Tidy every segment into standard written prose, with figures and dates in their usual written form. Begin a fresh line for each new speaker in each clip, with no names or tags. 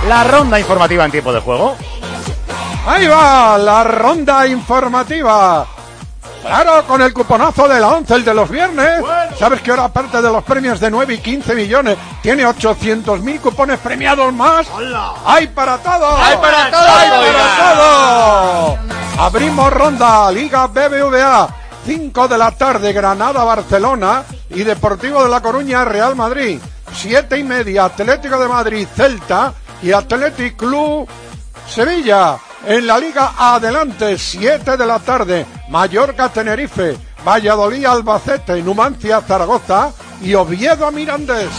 la ronda informativa en tiempo de juego.
Ahí va, la ronda informativa. Claro, con el cuponazo de la 11, el de los viernes. Bueno. ¿Sabes que ahora, aparte de los premios de 9 y 15 millones, tiene 800.000 cupones premiados más? ¡Hola! ¡Hay para todo!
¡Hay para todo!
¡Hay para todo! Abrimos ronda, Liga BBVA. 5 de la tarde, Granada-Barcelona y Deportivo de La Coruña, Real Madrid. 7:30, Atlético de Madrid, Celta y Athletic Club Sevilla. En la Liga Adelante, 7 de la tarde, Mallorca-Tenerife, Valladolid-Albacete, Numancia-Zaragoza y Oviedo-Mirandés.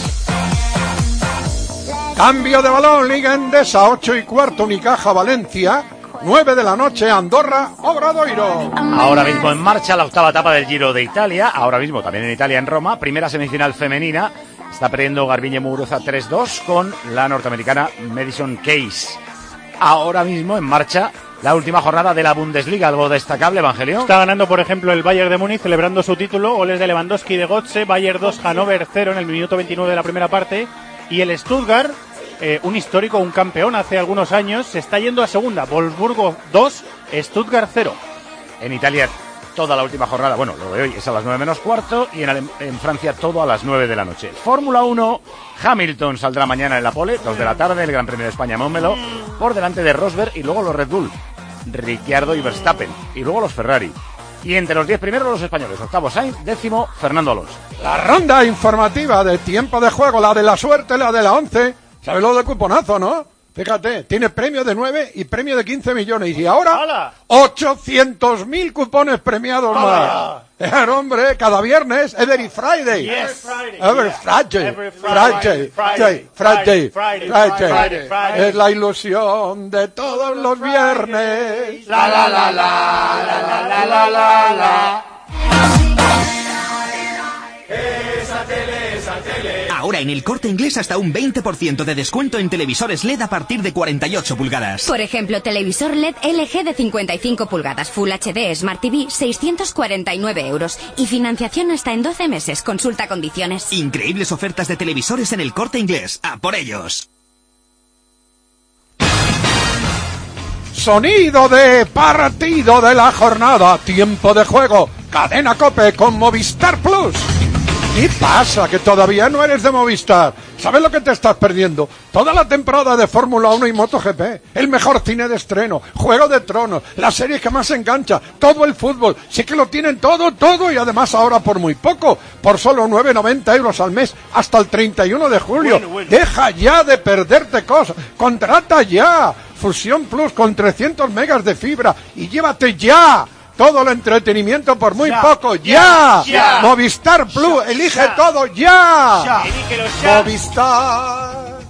Cambio de balón, Liga Endesa, 8:15, Unicaja-Valencia, 9 de la noche, Andorra-Obradoiro.
Ahora mismo en marcha la octava etapa del Giro de Italia, ahora mismo también en Italia, en Roma, primera semifinal femenina, está perdiendo Garbiñe Muguruza 3-2 con la norteamericana Madison Keys. Ahora mismo en marcha la última jornada de la Bundesliga, algo destacable, Evangelio.
Está ganando, por ejemplo, el Bayern de Múnich, celebrando su título, goles de Lewandowski y de Götze, Bayern 2, Hannover 0 en el minuto 29 de la primera parte, y el Stuttgart, un histórico, un campeón hace algunos años, se está yendo a segunda, Wolfsburgo 2, Stuttgart 0.
En Italia toda la última jornada, bueno, lo de hoy es a las 9 menos cuarto y en Francia todo a las 9 de la noche. Fórmula 1, Hamilton saldrá mañana en la pole, 2 de la tarde, el Gran Premio de España Montmeló, por delante de Rosberg y luego los Red Bull, Ricciardo y Verstappen, y luego los Ferrari. Y entre los 10 primeros los españoles, octavo Sainz, décimo Fernando Alonso.
La ronda informativa de tiempo de juego, la de la suerte, la de la 11, ¿sabes lo de cuponazo, no? Fíjate, tiene premio de 9 y premio de 15 millones. Y ahora, 800.000 cupones premiados más. Hombre, cada viernes, every Friday.
Yes, Friday.
Every Friday. Es la ilusión de todos los viernes.
La, la, la, la, la, la, la, la, la, la. Esa tele.
Ahora en El Corte Inglés hasta un 20% de descuento en televisores LED a partir de 48 pulgadas.
Por ejemplo, televisor LED LG de 55 pulgadas, Full HD Smart TV, 649 euros. Y financiación hasta en 12 meses. Consulta condiciones.
Increíbles ofertas de televisores en El Corte Inglés. ¡A por ellos!
Sonido de partido de la jornada. Tiempo de juego. Cadena COPE con Movistar Plus. ¿Qué pasa? Que todavía no eres de Movistar. ¿Sabes lo que te estás perdiendo? Toda la temporada de Fórmula 1 y MotoGP. El mejor cine de estreno. Juego de Tronos. La serie que más engancha. Todo el fútbol. Sí que lo tienen todo. Y además ahora por muy poco. Por solo 9,90 euros al mes. Hasta el 31 de julio. Bueno. Deja ya de perderte cosas. Contrata ya. Fusión Plus con 300 megas de fibra. Y llévate ya todo el entretenimiento por muy poco. ¡Ya! Movistar Plus, elige todo. ¡Ya! Movistar.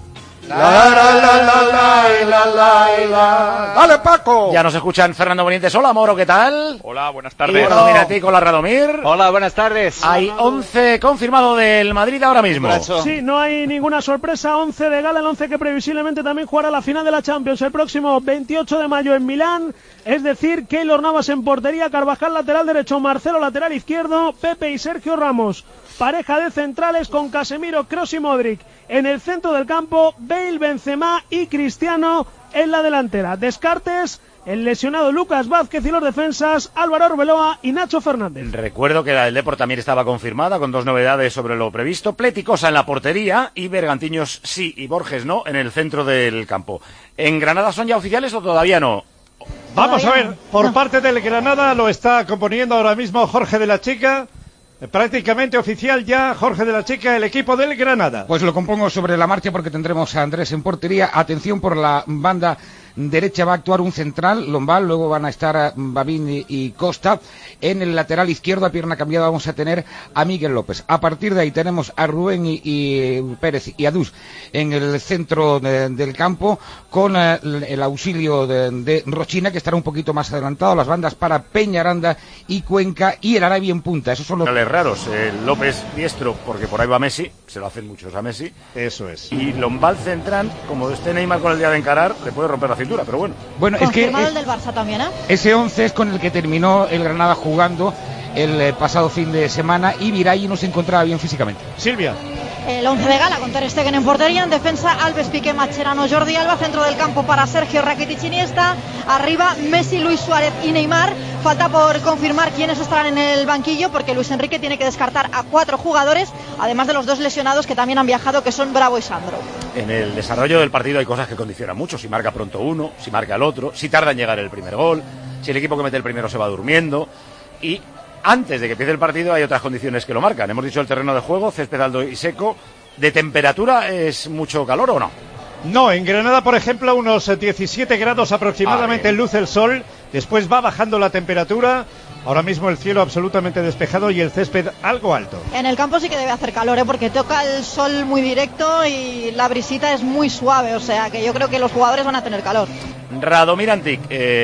La. Dale, Paco.
Ya nos escuchan Fernando Bonientes. Hola, Moro, ¿qué tal?
Hola, buenas tardes.
Hola, Dominati con la Radomir.
Hola, buenas tardes.
Hay 11 confirmado del Madrid ahora mismo.
Sí, no hay ninguna sorpresa. 11 de gala, el 11 que previsiblemente también jugará la final de la Champions el próximo 28 de mayo en Milán. Es decir, Keylor Navas en portería, Carvajal lateral derecho, Marcelo lateral izquierdo, Pepe y Sergio Ramos. Pareja de centrales con Casemiro, Kroos y Modric. En el centro del campo, Bale, Benzema y Cristiano en la delantera. Descartes, el lesionado Lucas Vázquez y los defensas, Álvaro Arbeloa y Nacho Fernández.
Recuerdo que la del Depor también estaba confirmada con 2 novedades sobre lo previsto. Pleticosa en la portería y Bergantiños sí y Borges no en el centro del campo. ¿En Granada son ya oficiales o todavía no?
Vamos a ver, por parte del Granada lo está componiendo ahora mismo Jorge de la Chica. Prácticamente oficial ya, Jorge de la Chica, el equipo del Granada.
Pues lo compongo sobre la marcha porque tendremos a Andrés en portería. Atención, por la banda derecha va a actuar un central, Lombal, luego van a estar Babín y Costa. En el lateral izquierdo, a pierna cambiada, vamos a tener a Miguel López. A partir de ahí tenemos a Rubén y Pérez y a Dus en el centro del campo, con el auxilio de Rochina, que estará un poquito más adelantado. Las bandas para Peñaranda y Cuenca y el Arabi en punta. Esos son los
raros. López diestro, porque por ahí va Messi, se lo hacen muchos a Messi.
Eso es.
Y Lombal central, como esté Neymar con el día de encarar, le puede romper la cintura, pero bueno.
Bueno, es que
el del Barça también, ¿eh?
Ese 11 es con el que terminó el Granada jugando el pasado fin de semana y Viray no se encontraba bien físicamente.
Silvia.
El 11 de gala con Ter Stegen en portería, en defensa Alves, Piqué, Mascherano, Jordi Alba, centro del campo para Sergio, Rakitic, Iniesta, arriba Messi, Luis Suárez y Neymar. Falta por confirmar quiénes estarán en el banquillo, porque Luis Enrique tiene que descartar a 4 jugadores, además de los 2 lesionados que también han viajado, que son Bravo y Sandro.
En el desarrollo del partido hay cosas que condicionan mucho, si marca pronto uno, si marca el otro, si tarda en llegar el primer gol, si el equipo que mete el primero se va durmiendo, y antes de que empiece el partido hay otras condiciones que lo marcan. Hemos dicho el terreno de juego, césped alto y seco. ¿De temperatura es mucho calor o no?
No, en Granada, por ejemplo, unos 17 grados aproximadamente luce el sol, después va bajando la temperatura, ahora mismo el cielo absolutamente despejado y el césped algo alto.
En el campo sí que debe hacer calor, porque toca el sol muy directo y la brisita es muy suave, o sea que yo creo que los jugadores van a tener calor.
Radomir Antic,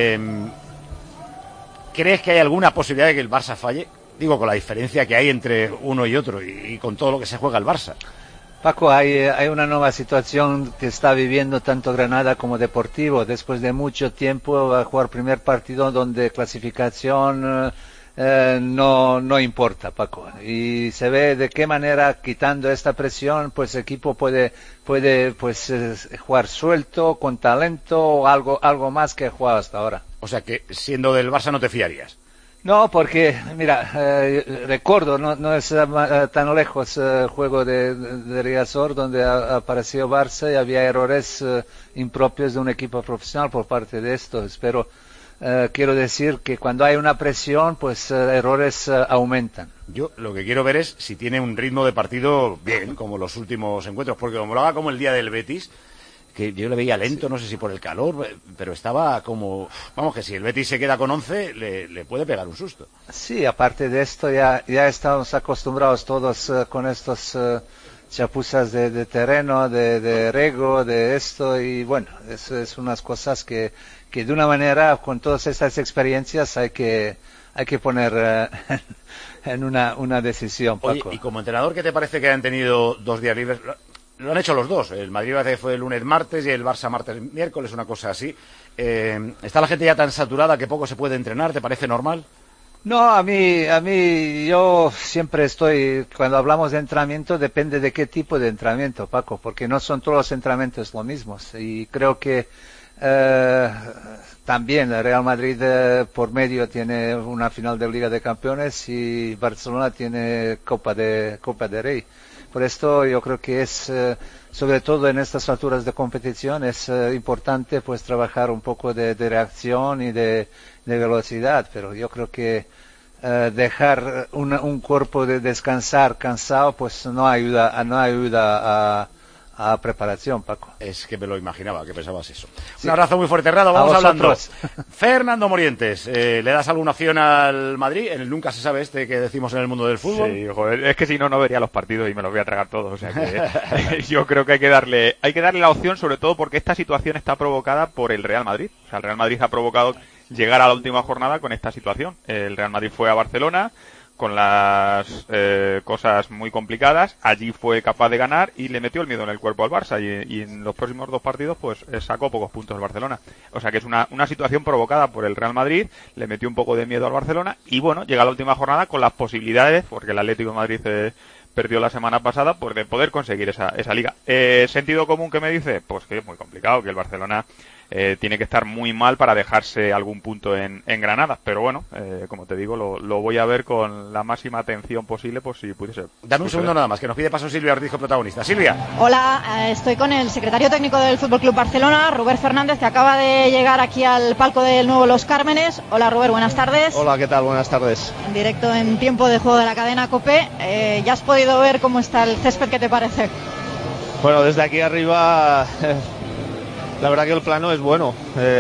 ¿crees que hay alguna posibilidad de que el Barça falle? Digo, con la diferencia que hay entre uno y otro y con todo lo que se juega el Barça.
Paco, hay una nueva situación que está viviendo tanto Granada como Deportivo. Después de mucho tiempo va a jugar primer partido donde clasificación no importa, Paco. Y se ve de qué manera, quitando esta presión, pues el equipo puede jugar suelto, con talento, o algo más que ha jugado hasta ahora.
O sea que siendo del Barça no te fiarías.
No, porque, mira, recuerdo, no es tan lejos el juego de Riazor, donde apareció Barça y había errores impropios de un equipo profesional por parte de estos, pero quiero decir que cuando hay una presión, pues errores aumentan.
Yo lo que quiero ver es si tiene un ritmo de partido bien, como los últimos encuentros, porque como lo haga como el día del Betis, que yo le veía lento, no sé si por el calor, pero estaba como... Vamos, que si el Betis se queda con 11, le puede pegar un susto.
Sí, aparte de esto, ya estamos acostumbrados todos con estos chapuzas de terreno, de rego, de esto, y bueno, eso es unas cosas que de una manera, con todas estas experiencias, hay que poner en una decisión, Paco.
Oye, y como entrenador, ¿qué te parece que han tenido 2 días libres? Lo han hecho los dos. El Madrid parece que fue el lunes, martes y el Barça martes, miércoles, una cosa así. ¿Está la gente ya tan saturada que poco se puede entrenar? ¿Te parece normal?
No, a mí, yo siempre estoy, cuando hablamos de entrenamiento, depende de qué tipo de entrenamiento, Paco, porque no son todos los entrenamientos los mismos. Y creo que también el Real Madrid por medio tiene una final de Liga de Campeones y Barcelona tiene Copa de Rey. Por esto yo creo que es, sobre todo en estas alturas de competición, es importante pues trabajar un poco de reacción y de velocidad, pero yo creo que dejar un cuerpo de descansar cansado pues no ayuda a preparación, Paco.
Es que me lo imaginaba, que pensabas eso. Sí. Un abrazo muy fuerte, Rado. Vamos hablando. Fernando Morientes, ¿le das alguna opción al Madrid? En el nunca se sabe que decimos en el mundo del fútbol.
Sí, joder, es que si no vería los partidos y me los voy a tragar todos. O sea que yo creo que hay que darle la opción, sobre todo porque esta situación está provocada por el Real Madrid. O sea, el Real Madrid ha provocado llegar a la última jornada con esta situación. El Real Madrid fue a Barcelona con las cosas muy complicadas, allí fue capaz de ganar y le metió el miedo en el cuerpo al Barça y en los próximos 2 partidos pues sacó pocos puntos el Barcelona. O sea que es una situación provocada por el Real Madrid, le metió un poco de miedo al Barcelona y bueno, llega a la última jornada con las posibilidades, porque el Atlético de Madrid perdió la semana pasada, pues de poder conseguir esa liga. ¿Sentido común que me dice? Pues que es muy complicado, que el Barcelona tiene que estar muy mal para dejarse algún punto en Granada, pero bueno, como te digo, lo voy a ver con la máxima atención posible por si pudiese.
Dame un segundo nada más, que nos pide paso Silvia Ortiz, protagonista. Silvia.
Hola, estoy con el secretario técnico del FC Barcelona, Robert Fernández, que acaba de llegar aquí al palco del nuevo Los Cármenes. Hola Robert, buenas tardes.
Hola, ¿qué tal? Buenas tardes.
En directo en tiempo de juego de la cadena COPE. ¿Ya has podido ver cómo está el césped? ¿Qué te parece?
Bueno, desde aquí arriba... La verdad que el plano es bueno,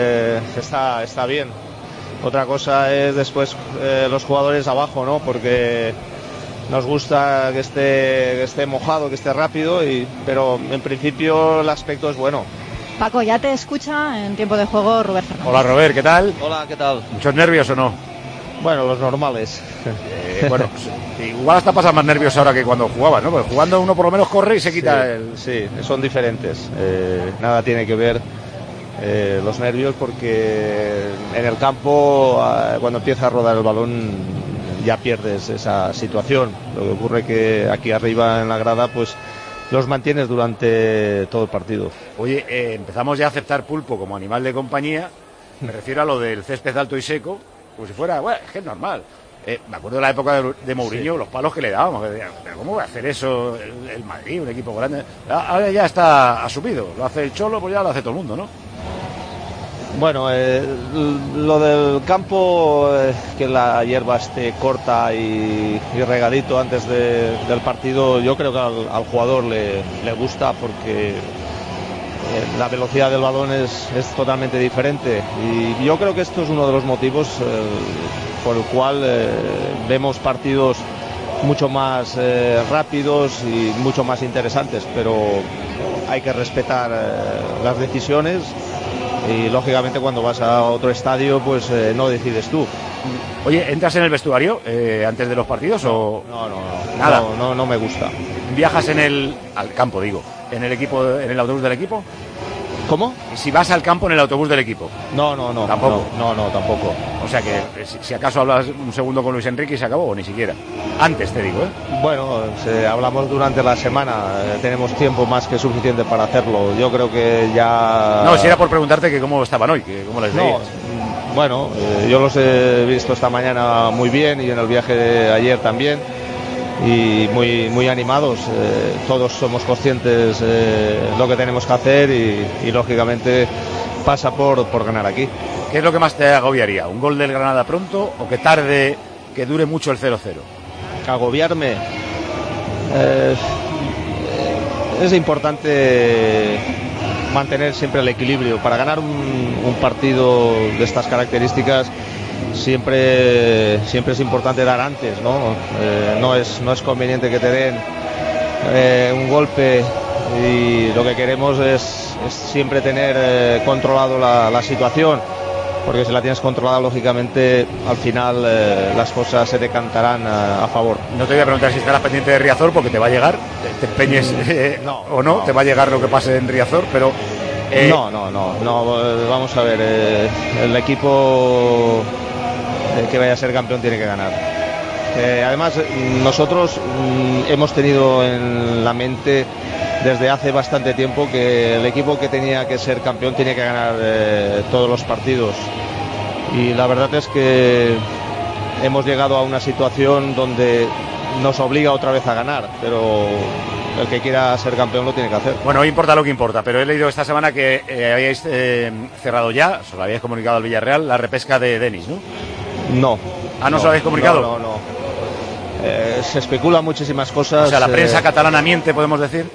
está bien. Otra cosa es después los jugadores abajo, ¿no? Porque nos gusta que esté mojado, que esté rápido, pero en principio el aspecto es bueno.
Paco, ya te escucha en tiempo de juego Robert Fernández.
Hola Robert, ¿qué tal?
Hola, ¿qué tal?
¿Muchos nervios o no?
Bueno, los normales.
Bueno, igual hasta pasa más nervios ahora que cuando jugabas, ¿no? Porque jugando uno por lo menos corre y se quita
Sí, son diferentes. Nada tiene que ver los nervios porque en el campo, cuando empieza a rodar el balón, ya pierdes esa situación. Lo que ocurre que aquí arriba en la grada, pues los mantienes durante todo el partido.
Oye, empezamos ya a aceptar pulpo como animal de compañía. Me refiero a lo del césped alto y seco, como si fuera, bueno, es que es normal. Me acuerdo de la época de Mourinho, sí, los palos que le dábamos. Que decían, ¿pero cómo va a hacer eso el Madrid, un equipo grande? Ahora ya está asumido. Lo hace el Cholo, pues ya lo hace todo el mundo, ¿no?
Bueno, lo del campo, que la hierba esté corta y regadito antes del partido, yo creo que al jugador le gusta, porque la velocidad del balón es totalmente diferente, y yo creo que esto es uno de los motivos por el cual vemos partidos mucho más rápidos y mucho más interesantes, pero hay que respetar las decisiones, y lógicamente cuando vas a otro estadio pues no decides tú.
Oye, ¿entras en el vestuario antes de los partidos o...?
No,
nada.
No me gusta.
¿Viajas al campo, digo, en el autobús del equipo?
¿Cómo?
Si vas al campo en el autobús del equipo.
No.
¿Tampoco?
No, tampoco.
O sea que si acaso hablas un segundo con Luis Enrique y se acabó, o ni siquiera. Antes te digo, ¿eh?
Bueno, hablamos durante la semana, tenemos tiempo más que suficiente para hacerlo. Yo creo que ya...
No, si era por preguntarte que cómo estaban hoy, que cómo les veías.
Bueno, yo los he visto esta mañana muy bien, y en el viaje de ayer también, y muy animados. Todos somos conscientes lo que tenemos que hacer, y lógicamente pasa por ganar aquí.
¿Qué es lo que más te agobiaría? ¿Un gol del Granada pronto o que tarde, que dure mucho el 0-0?
Agobiarme, es importante mantener siempre el equilibrio. Para ganar un partido de estas características siempre es importante dar antes, ¿no? No es conveniente que te den un golpe, y lo que queremos es siempre tener controlado la situación, porque si la tienes controlada, lógicamente al final las cosas se decantarán a favor.
No te voy a preguntar si estarás pendiente de Riazor, porque te va a llegar, te empeñes o no, te va a llegar lo que pase en Riazor, pero...
No, vamos a ver, el equipo que vaya a ser campeón tiene que ganar. Además, nosotros hemos tenido en la mente desde hace bastante tiempo que el equipo que tenía que ser campeón tiene que ganar todos los partidos, y la verdad es que hemos llegado a una situación donde nos obliga otra vez a ganar, pero el que quiera ser campeón lo tiene que hacer.
Bueno, hoy importa lo que importa, pero he leído esta semana que habíais cerrado ya, se lo habíais comunicado al Villarreal, la repesca de Denis, ¿no?
No.
¿No se lo habéis comunicado?
No. Se especula muchísimas cosas.
O sea, la prensa catalana miente, podemos decir.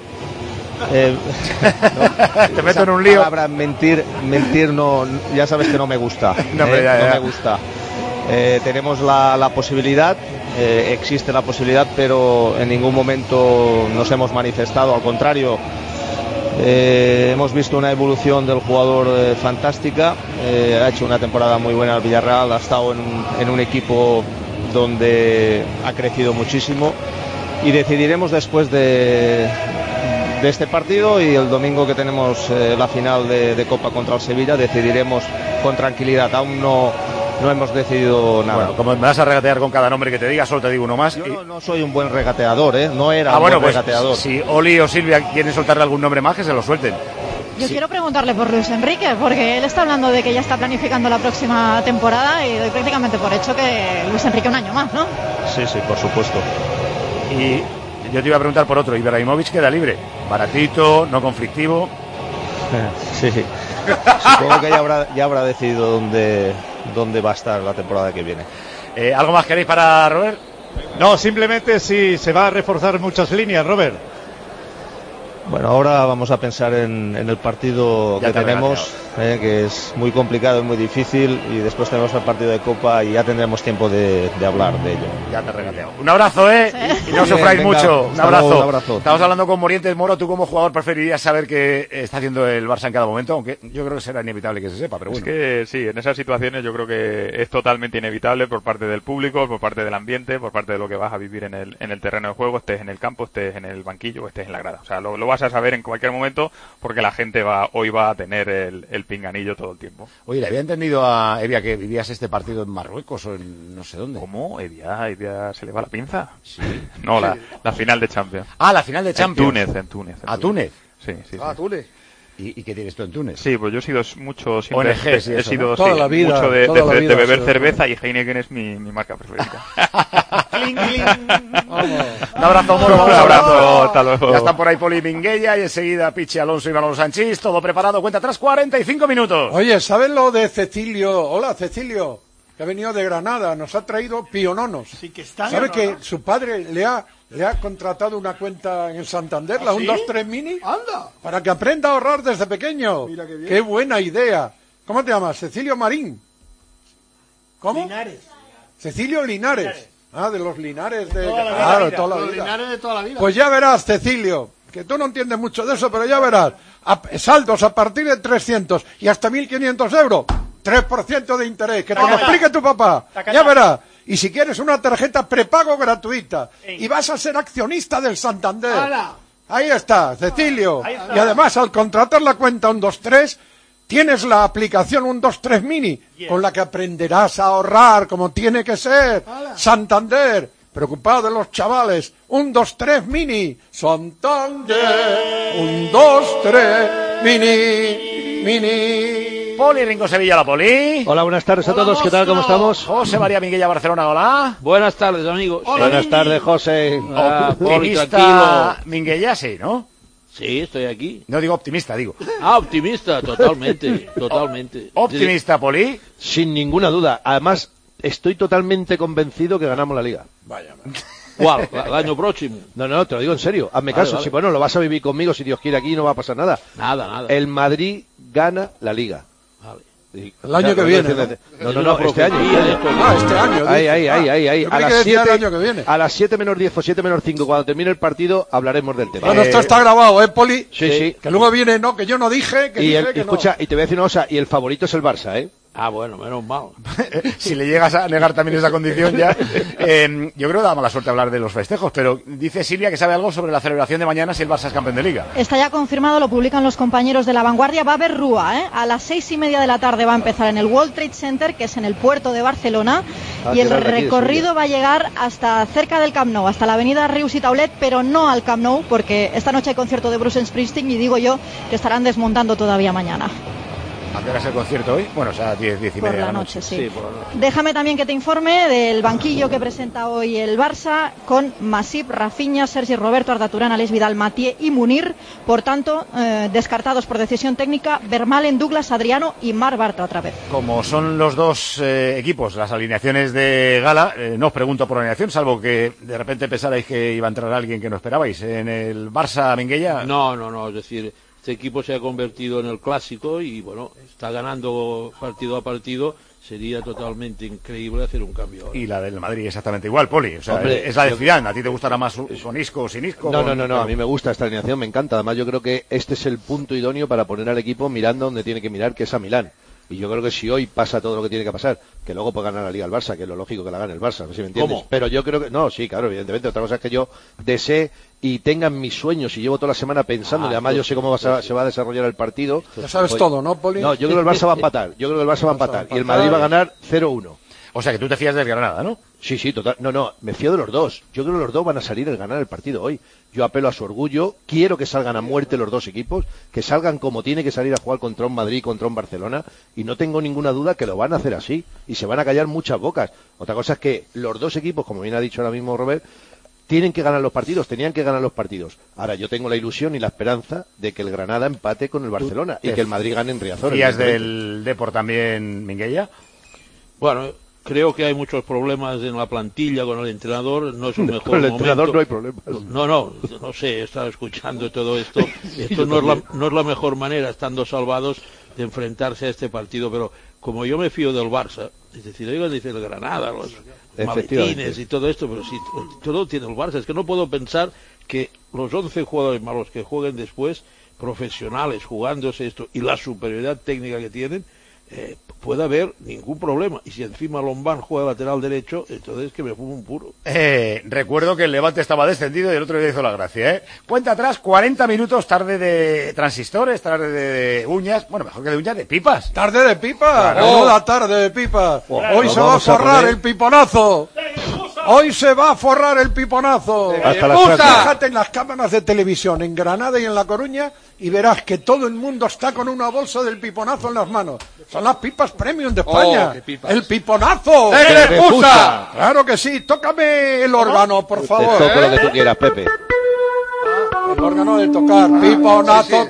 Te meto en un lío.
Palabra mentir no, ya sabes que no me gusta.
No me
gusta. Tenemos la posibilidad, existe la posibilidad, pero en ningún momento nos hemos manifestado, al contrario. Hemos visto una evolución del jugador fantástica, ha hecho una temporada muy buena al Villarreal, ha estado en un equipo donde ha crecido muchísimo, y decidiremos después de este partido, y el domingo que tenemos la final de Copa contra el Sevilla, decidiremos con tranquilidad. Aún no hemos decidido nada.
Bueno, como me vas a regatear con cada nombre que te diga, solo te digo uno más.
Yo no soy un buen regateador, no era un buen regateador.
Si Oli o Silvia quieren soltarle algún nombre más, que se lo suelten.
Yo quiero preguntarle por Luis Enrique, porque él está hablando de que ya está planificando la próxima temporada, y doy prácticamente por hecho que Luis Enrique un año más, ¿no?
Sí, por supuesto.
Y yo te iba a preguntar por otro. Ibrahimovic queda libre, baratito, no conflictivo.
Sí. Supongo que ya habrá decidido dónde va a estar la temporada que viene.
¿Algo más queréis para Robert?
No, simplemente si se va a reforzar muchas líneas, Robert.
Bueno, ahora vamos a pensar en el partido que tenemos, que es muy complicado y muy difícil, y después tenemos el partido de Copa y ya tendremos tiempo de hablar de ello.
Ya te regateo. Un abrazo, y no sufráis mucho. Un abrazo. Estamos hablando con Morientes Moro. ¿Tú como jugador preferirías saber qué está haciendo el Barça en cada momento? Aunque yo creo que será inevitable que se sepa, pero bueno.
Es que sí, en esas situaciones yo creo que es totalmente inevitable por parte del público, por parte del ambiente, por parte de lo que vas a vivir en el terreno de juego, estés en el campo, estés en el banquillo o estés en la grada. O sea, lo vas a saber en cualquier momento, porque la gente hoy va a tener el pinganillo todo el tiempo.
Oye, le había entendido a Evia que vivías este partido en Marruecos o en no sé dónde.
¿Cómo? ¿Evia se le va la pinza? Sí. No, la final de Champions.
Ah, la final de Champions.
En Túnez.
¿A Túnez?
Sí.
Ah, Túnez.
¿Y qué tienes tú en Túnez?
Sí, pues yo he sido mucho siempre
ONG,
he sido
toda la vida,
mucho de beber cerveza y Heineken es mi marca preferida.
Cling, cling.
Un abrazo, Moro.
Un abrazo, hasta luego.
Ya están por ahí Poli Minguella y enseguida Pichi Alonso y Manolo Sanchís. Todo preparado, cuenta atrás, 45 minutos.
Oye, ¿sabes lo de Cecilio? Hola, Cecilio, que ha venido de Granada, nos ha traído piononos.
Sí, que está.
¿Sabe que su padre le ha contratado una cuenta en el Santander, la 123 Mini?
¡Anda!
Para que aprenda a ahorrar desde pequeño.
Mira qué bien.
¡Qué buena idea! ¿Cómo te llamas? Cecilio Marín. ¿Cómo?
Linares.
Cecilio Linares. Ah, de los Linares de
Toda la vida.
claro, toda la
Los
vida.
Linares de toda la vida.
Pues ya verás, Cecilio, que tú no entiendes mucho de eso, pero ya verás. Saldos a partir de 300 y hasta 1.500 euros. 3% de interés. Que te lo explique tu papá. Ya verás. Y si quieres una tarjeta prepago gratuita y vas a ser accionista del Santander.
¡Hala!
Ahí está, Cecilio.
Ahí está.
Y además, al contratar la cuenta 123, tienes la aplicación 123 Mini, con la que aprenderás a ahorrar como tiene que ser.
¡Hala!
Santander, preocupado de los chavales. 123 Mini. Santander. 123 Mini.
Poli Ringo Sevilla, la Poli.
Hola, buenas tardes a todos. ¿Qué tal? ¿Cómo estamos?
José María Minguella, Barcelona, hola.
Buenas tardes, amigos.
Buenas tardes, José.
Optimista Minguella, sí, ¿no?
Sí, estoy aquí.
No digo optimista, digo.
Ah, optimista, totalmente, totalmente.
Optimista, Poli.
Sin ninguna duda. Además, estoy totalmente convencido que ganamos la Liga.
Vaya.
¿Cuál? ¿El año próximo?
No, te lo digo en serio. Hazme caso.
Vale.
Si bueno, lo vas a vivir conmigo, si Dios quiere, aquí no va a pasar nada.
Nada.
El Madrid gana la Liga.
Vale.
El año que viene.
No, este año.
Este año.
Ahí.
A las 7 menos 10 o 7 menos 5, cuando termine el partido, hablaremos del tema. Bueno, esto está grabado, Poli? Sí. Que luego viene, no, que yo no dije, que dije que escucha, y te voy a decir una cosa, y el favorito es el Barça,
Ah, bueno, menos mal.
Si le llegas a negar también esa condición ya. Yo creo que da mala suerte hablar de los festejos, pero dice Silvia que sabe algo sobre la celebración de mañana si el Barça es campeón de Liga.
Está ya confirmado, lo publican los compañeros de La Vanguardia. Va a haber rúa, A las 6:30 de la tarde va a empezar en el World Trade Center, que es en el puerto de Barcelona. Y el recorrido va a llegar hasta cerca del Camp Nou, hasta la avenida Rius y Taulet, pero no al Camp Nou, porque esta noche hay concierto de Bruce Springsteen y digo yo que estarán desmontando todavía mañana.
¿A qué hora es el concierto hoy? Bueno, o sea, 10 y media
por la noche, sí. Por la noche. Déjame también que te informe del banquillo que presenta hoy el Barça con Masip, Rafinha, Sergi Roberto, Arda Turán, Alex Vidal, Mathieu y Munir. Por tanto, descartados por decisión técnica Vermaelen, Douglas, Adriano y Marc Bartra otra vez.
Como son los dos equipos, las alineaciones de gala, no os pregunto por alineación, salvo que de repente pensarais que iba a entrar alguien que no esperabais. ¿En el Barça, Minguella?
No, es decir, este equipo se ha convertido en el clásico y bueno, está ganando partido a partido. Sería totalmente increíble hacer un cambio ahora.
Y la del Madrid exactamente igual, Poli. O sea, hombre, es la de Zidane. ¿A ti te gustará más con Isco o sin Isco?
No. A mí me gusta esta alineación, me encanta. Además, yo creo que este es el punto idóneo para poner al equipo mirando donde tiene que mirar, que es a Milán. Y yo creo que si hoy pasa todo lo que tiene que pasar, que luego puede ganar la Liga al Barça, que es lo lógico que la gane el Barça, no sé si me entiendes. ¿Cómo? Pero yo creo que... No, sí, claro, evidentemente. Otra cosa es que yo desee y tenga mis sueños y llevo toda la semana pensando, y además yo sé cómo se va a desarrollar el partido.
Ya sabes todo, ¿no, Poli?
No, yo creo que el Barça va a empatar. Y el Madrid va a ganar 0-1.
O sea, que tú te fías del Granada, ¿no?
Sí, total. No, me fío de los dos. Yo creo que los dos van a salir a ganar el partido hoy. Yo apelo a su orgullo, quiero que salgan a muerte los dos equipos, que salgan como tiene que salir a jugar contra un Madrid y contra un Barcelona, y no tengo ninguna duda que lo van a hacer así, y se van a callar muchas bocas. Otra cosa es que los dos equipos, como bien ha dicho ahora mismo Robert, tenían que ganar los partidos. Ahora yo tengo la ilusión y la esperanza de que el Granada empate con el Barcelona y que el Madrid gane en Riazor.
¿Fías del Depor también, Minguella?
Bueno, creo que hay muchos problemas en la plantilla con el entrenador, no es un mejor
con el
momento.
entrenador no hay problemas.
No sé, he estado escuchando todo esto. Esto no es la mejor manera, estando salvados, de enfrentarse a este partido, pero como yo me fío del Barça, es decir, oigan, dice el Granada, los maletines y todo esto, pero si todo tiene el Barça, es que no puedo pensar que los 11 jugadores malos que jueguen después, profesionales, jugándose esto, y la superioridad técnica que tienen, puede haber ningún problema. Y si encima Lombán juega lateral derecho, entonces que me fumo un puro.
Recuerdo que el Levante estaba descendido y el otro día hizo la gracia, ¿eh? Cuenta atrás, 40 minutos, tarde de transistores, tarde de uñas, bueno, mejor que de uñas, de pipas.
Tarde de pipas, la tarde de pipas. Hoy se va a forrar el piponazo. Hoy se va a forrar el piponazo. Fíjate en las cámaras de televisión en Granada y en La Coruña y verás que todo el mundo está con una bolsa del piponazo en las manos. Son las pipas premium de España. El piponazo. Claro que sí. Tócame el órgano, por favor.
Te toco lo que tú quieras, Pepe.
El órgano de tocar. Piponazo,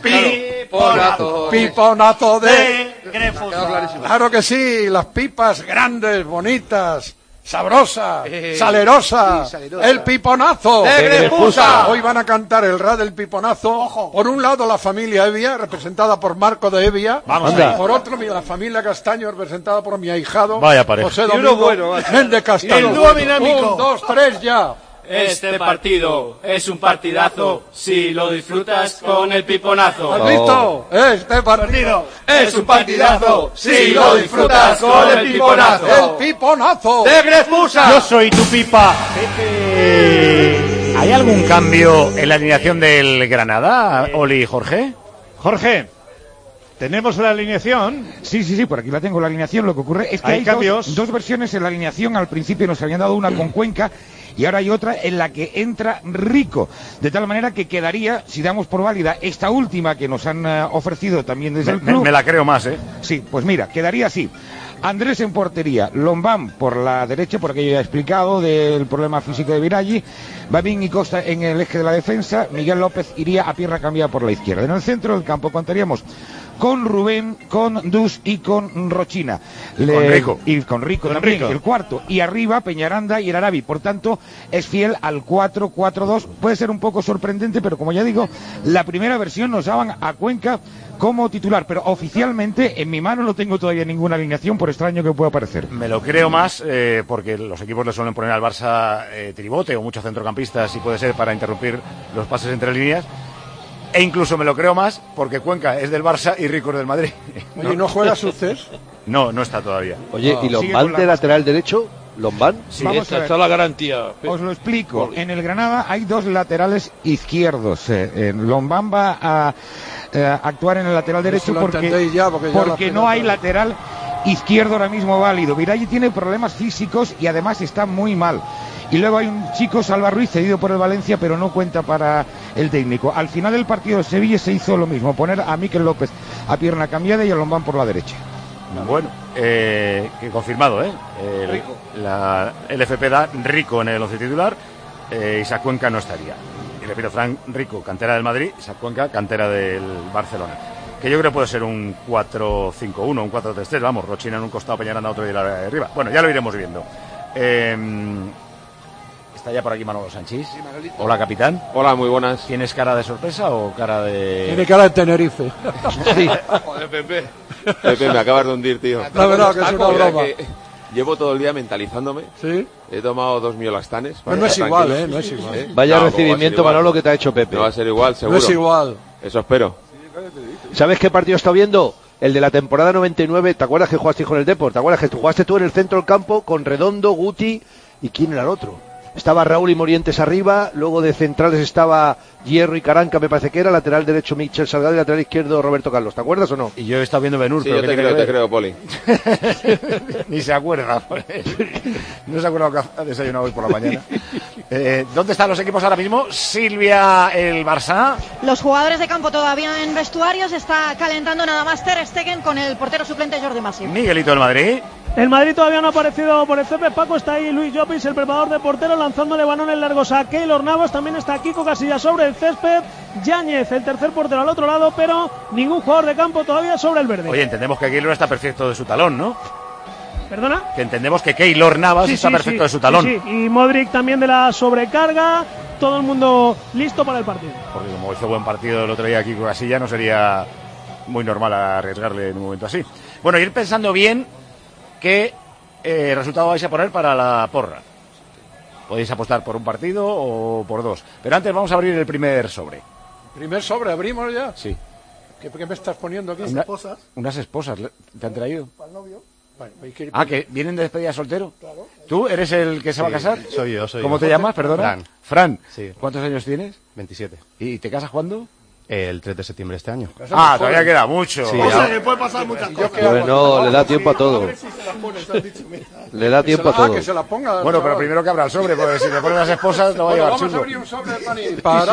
piponazo de Grefusa. Claro que sí. Las pipas grandes, bonitas. Sabrosa, salerosa, el piponazo
de Grefusa.
Hoy van a cantar el Ra del piponazo. Por un lado la familia Evia, representada por Marco de Evia. Por otro la familia Castaño, representada por mi ahijado José Domingo Méndez Castaño.
El dúo dinámico.
1, 2, 3, ya.
Este partido es un partidazo si lo disfrutas con el piponazo.
¿Has visto? Este partido
es un partidazo si lo disfrutas con el piponazo.
El piponazo
de Grefusa.
Yo soy tu pipa.
¿Hay algún cambio en la alineación del Granada, Oli y Jorge?
Jorge, ¿tenemos la alineación?
Sí, por aquí la tengo, la alineación. Lo que ocurre es que hay
cambios.
Dos versiones en la alineación. Al principio nos habían dado una con Cuenca y ahora hay otra en la que entra Rico. De tal manera que quedaría, si damos por válida esta última que nos han ofrecido también desde el club.
Me la creo más, ¿eh?
Sí, pues mira, quedaría así. Andrés en portería, Lombán por la derecha, porque yo ya he explicado del problema físico de Viraghi, Babín y Costa en el eje de la defensa, Miguel López iría a pierna cambiada por la izquierda. En el centro del campo contaríamos con Rubén, con Dus y con Rochina.
Con Rico.
Y con Rico también, el cuarto. Y arriba Peñaranda y el Arabi. Por tanto, es fiel al 4-4-2. Puede ser un poco sorprendente, pero como ya digo, la primera versión nos daban a Cuenca como titular. Pero oficialmente, en mi mano no tengo todavía ninguna alineación, por extraño que pueda parecer.
Me lo creo más, porque los equipos le suelen poner al Barça tribote o muchos centrocampistas, si puede ser, para interrumpir los pases entre líneas. E incluso me lo creo más porque Cuenca es del Barça y Rico es del Madrid.
Oye, ¿no juega Sucés?
No está todavía.
Oye, ¿y Lombán de lateral derecho? ¿Lombán?
Sí, vamos a ver.
Está la garantía.
Os lo explico. En el Granada hay dos laterales izquierdos. Lombán va a actuar en el lateral derecho porque no hay lateral izquierdo ahora mismo válido. Viraghi tiene problemas físicos y además está muy mal. Y luego hay un chico, Salva Ruiz, cedido por el Valencia, pero no cuenta para el técnico. Al final del partido de Sevilla se hizo lo mismo, poner a Mikel López a pierna cambiada y a Lombán por la derecha.
Bueno, que confirmado, la LFP da Rico en el 11 titular, Isaac Cuenca no estaría. Y repito, Fran Rico, cantera del Madrid, Isaac Cuenca, cantera del Barcelona. Que yo creo que puede ser un 4-5-1, un 4-3-3, vamos, Rochina en un costado, Peñaranda otro y la de arriba. Bueno, ya lo iremos viendo. Está ya por aquí Manolo Sanchís. Hola, capitán.
Hola, muy buenas.
¿Tienes cara de sorpresa o cara de...?
Tiene cara de Tenerife.
Sí. Joder, Pepe, me acabas de hundir, tío.
La verdad que es una broma.
Llevo todo el día mentalizándome.
Sí.
He tomado 2 miolastanes.
Pues no es igual, no es igual.
Vaya recibimiento, Manolo, que te ha hecho Pepe.
No va a ser igual, seguro.
No es igual.
Eso espero.
¿Sabes qué partido está viendo? El de la temporada 99. ¿Te acuerdas que jugaste con el Depor? ¿Te acuerdas que jugaste tú en el centro del campo con Redondo, Guti y quién era el otro? Estaba Raúl y Morientes arriba, luego de centrales estaba Hierro y Caranca, me parece que era, lateral derecho Michel Salgado y lateral izquierdo Roberto Carlos, ¿te acuerdas o no?
Y yo he estado viendo Ben-Hur,
sí,
pero
yo te creo, Poli.
Ni se acuerda, no se acuerda lo que ha desayunado hoy por la mañana. ¿Dónde están los equipos ahora mismo? Silvia, el Barça.
Los jugadores de campo todavía en vestuarios, está calentando nada más Ter Stegen con el portero suplente Jordi Masip.
Miguelito, el Madrid.
El Madrid todavía no ha aparecido por el césped. Paco, está ahí Luis Llopis, el preparador de portero, lanzándole balones largos a Keylor Navas. También está Kiko Casillas sobre el césped. Yáñez, el tercer portero al otro lado, pero ningún jugador de campo todavía sobre el verde.
Oye, entendemos que Keylor está perfecto de su talón, ¿no?
¿Perdona?
Que entendemos que Keylor Navas está perfecto de su talón.
Sí. Y Modric también de la sobrecarga. Todo el mundo listo para el partido.
Porque como hizo buen partido el otro día Kiko Casillas, no sería muy normal arriesgarle en un momento así. Bueno, ir pensando bien qué resultado vais a poner para la porra. Podéis apostar por un partido o por dos. Pero antes vamos a abrir el primer sobre.
¿Primer sobre? ¿Abrimos ya?
Sí.
¿Qué me estás poniendo aquí?
Unas esposas, ¿te han traído?
¿Para el novio? Bueno, hay que ir
¿que vienen de despedida soltero? Claro. ¿Tú eres el que se va a casar?
Soy yo.
¿Cómo te llamas, perdona?
Fran.
Sí. ¿Cuántos años tienes?
27.
¿Y te casas cuándo?
El 3 de septiembre de este año.
Todavía queda mucho.
Sí,
o sea, que puede pasar muchas cosas.
Bueno, le da tiempo a todo. Le da tiempo a todo.
Que se la ponga.
Bueno, pero primero que abra el sobre, porque si te ponen las esposas lo va a llevar
vamos
chungo.
a abrir un sobre de Panini. Para.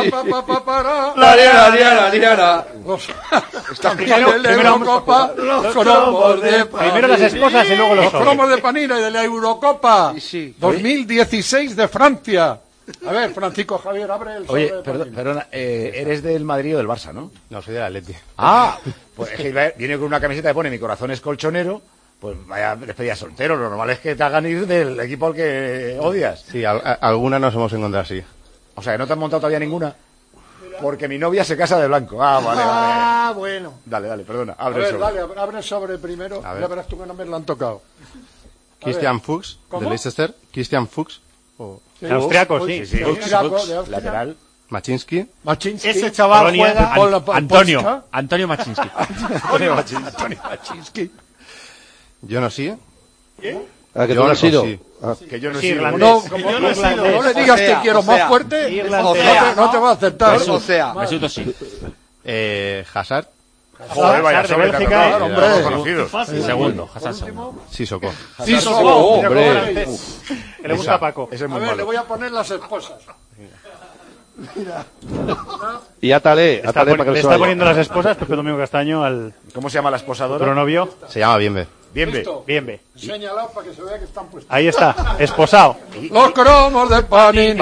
La liana.
También el de Eurocopa, los cromos de Panini.
Primero las esposas y luego los
cromos de Panini de la Eurocopa 2016 de Francia. A ver, Francisco Javier, abre el sobre.
Oye, perdona, eres del Madrid o del Barça, ¿no?
No, soy del Atleti.
Pues es que viene con una camiseta que pone mi corazón es colchonero, pues vaya despedida soltero, lo normal es que te hagan ir del equipo al que odias.
Sí, algunas nos hemos encontrado así.
O sea, que no te han montado todavía ninguna. Porque mi novia se casa de blanco. Vale.
Bueno.
Dale, perdona,
abre el sobre. Dale, abre el sobre primero, ya verás tú que no me lo han tocado.
Christian Fuchs, de Leicester. Christian Fuchs.
Austriaco, sí.
Lateral.
Machinsky.
Ese chaval juega
Antonio Machinsky.
Antonio Machinsky.
Yo no sé.
¿Qué? Que tú no has sido.
Que yo no he sido.
No le digas te quiero más fuerte, no te va a aceptar.
Mesut sí.
Hazard.
Joder, vaya sobre
Bélgica,
hombre, conocido.
Segundo, Hazard segundo.
Sissoko.
Hombre.
Que le gusta a Paco.
Ese es
A
muy
ver,
malo.
le voy a poner las esposas. Mira.
Y átale para que
Le
se
está
vaya.
poniendo las esposas Pepe Domingo Castaño al
¿Cómo se llama la esposadora?
otro novio.
Se llama Bienve.
Bienve.
Enséñala para que se vea que están puestos.
Ahí está, esposado.
Los cromos de Panini.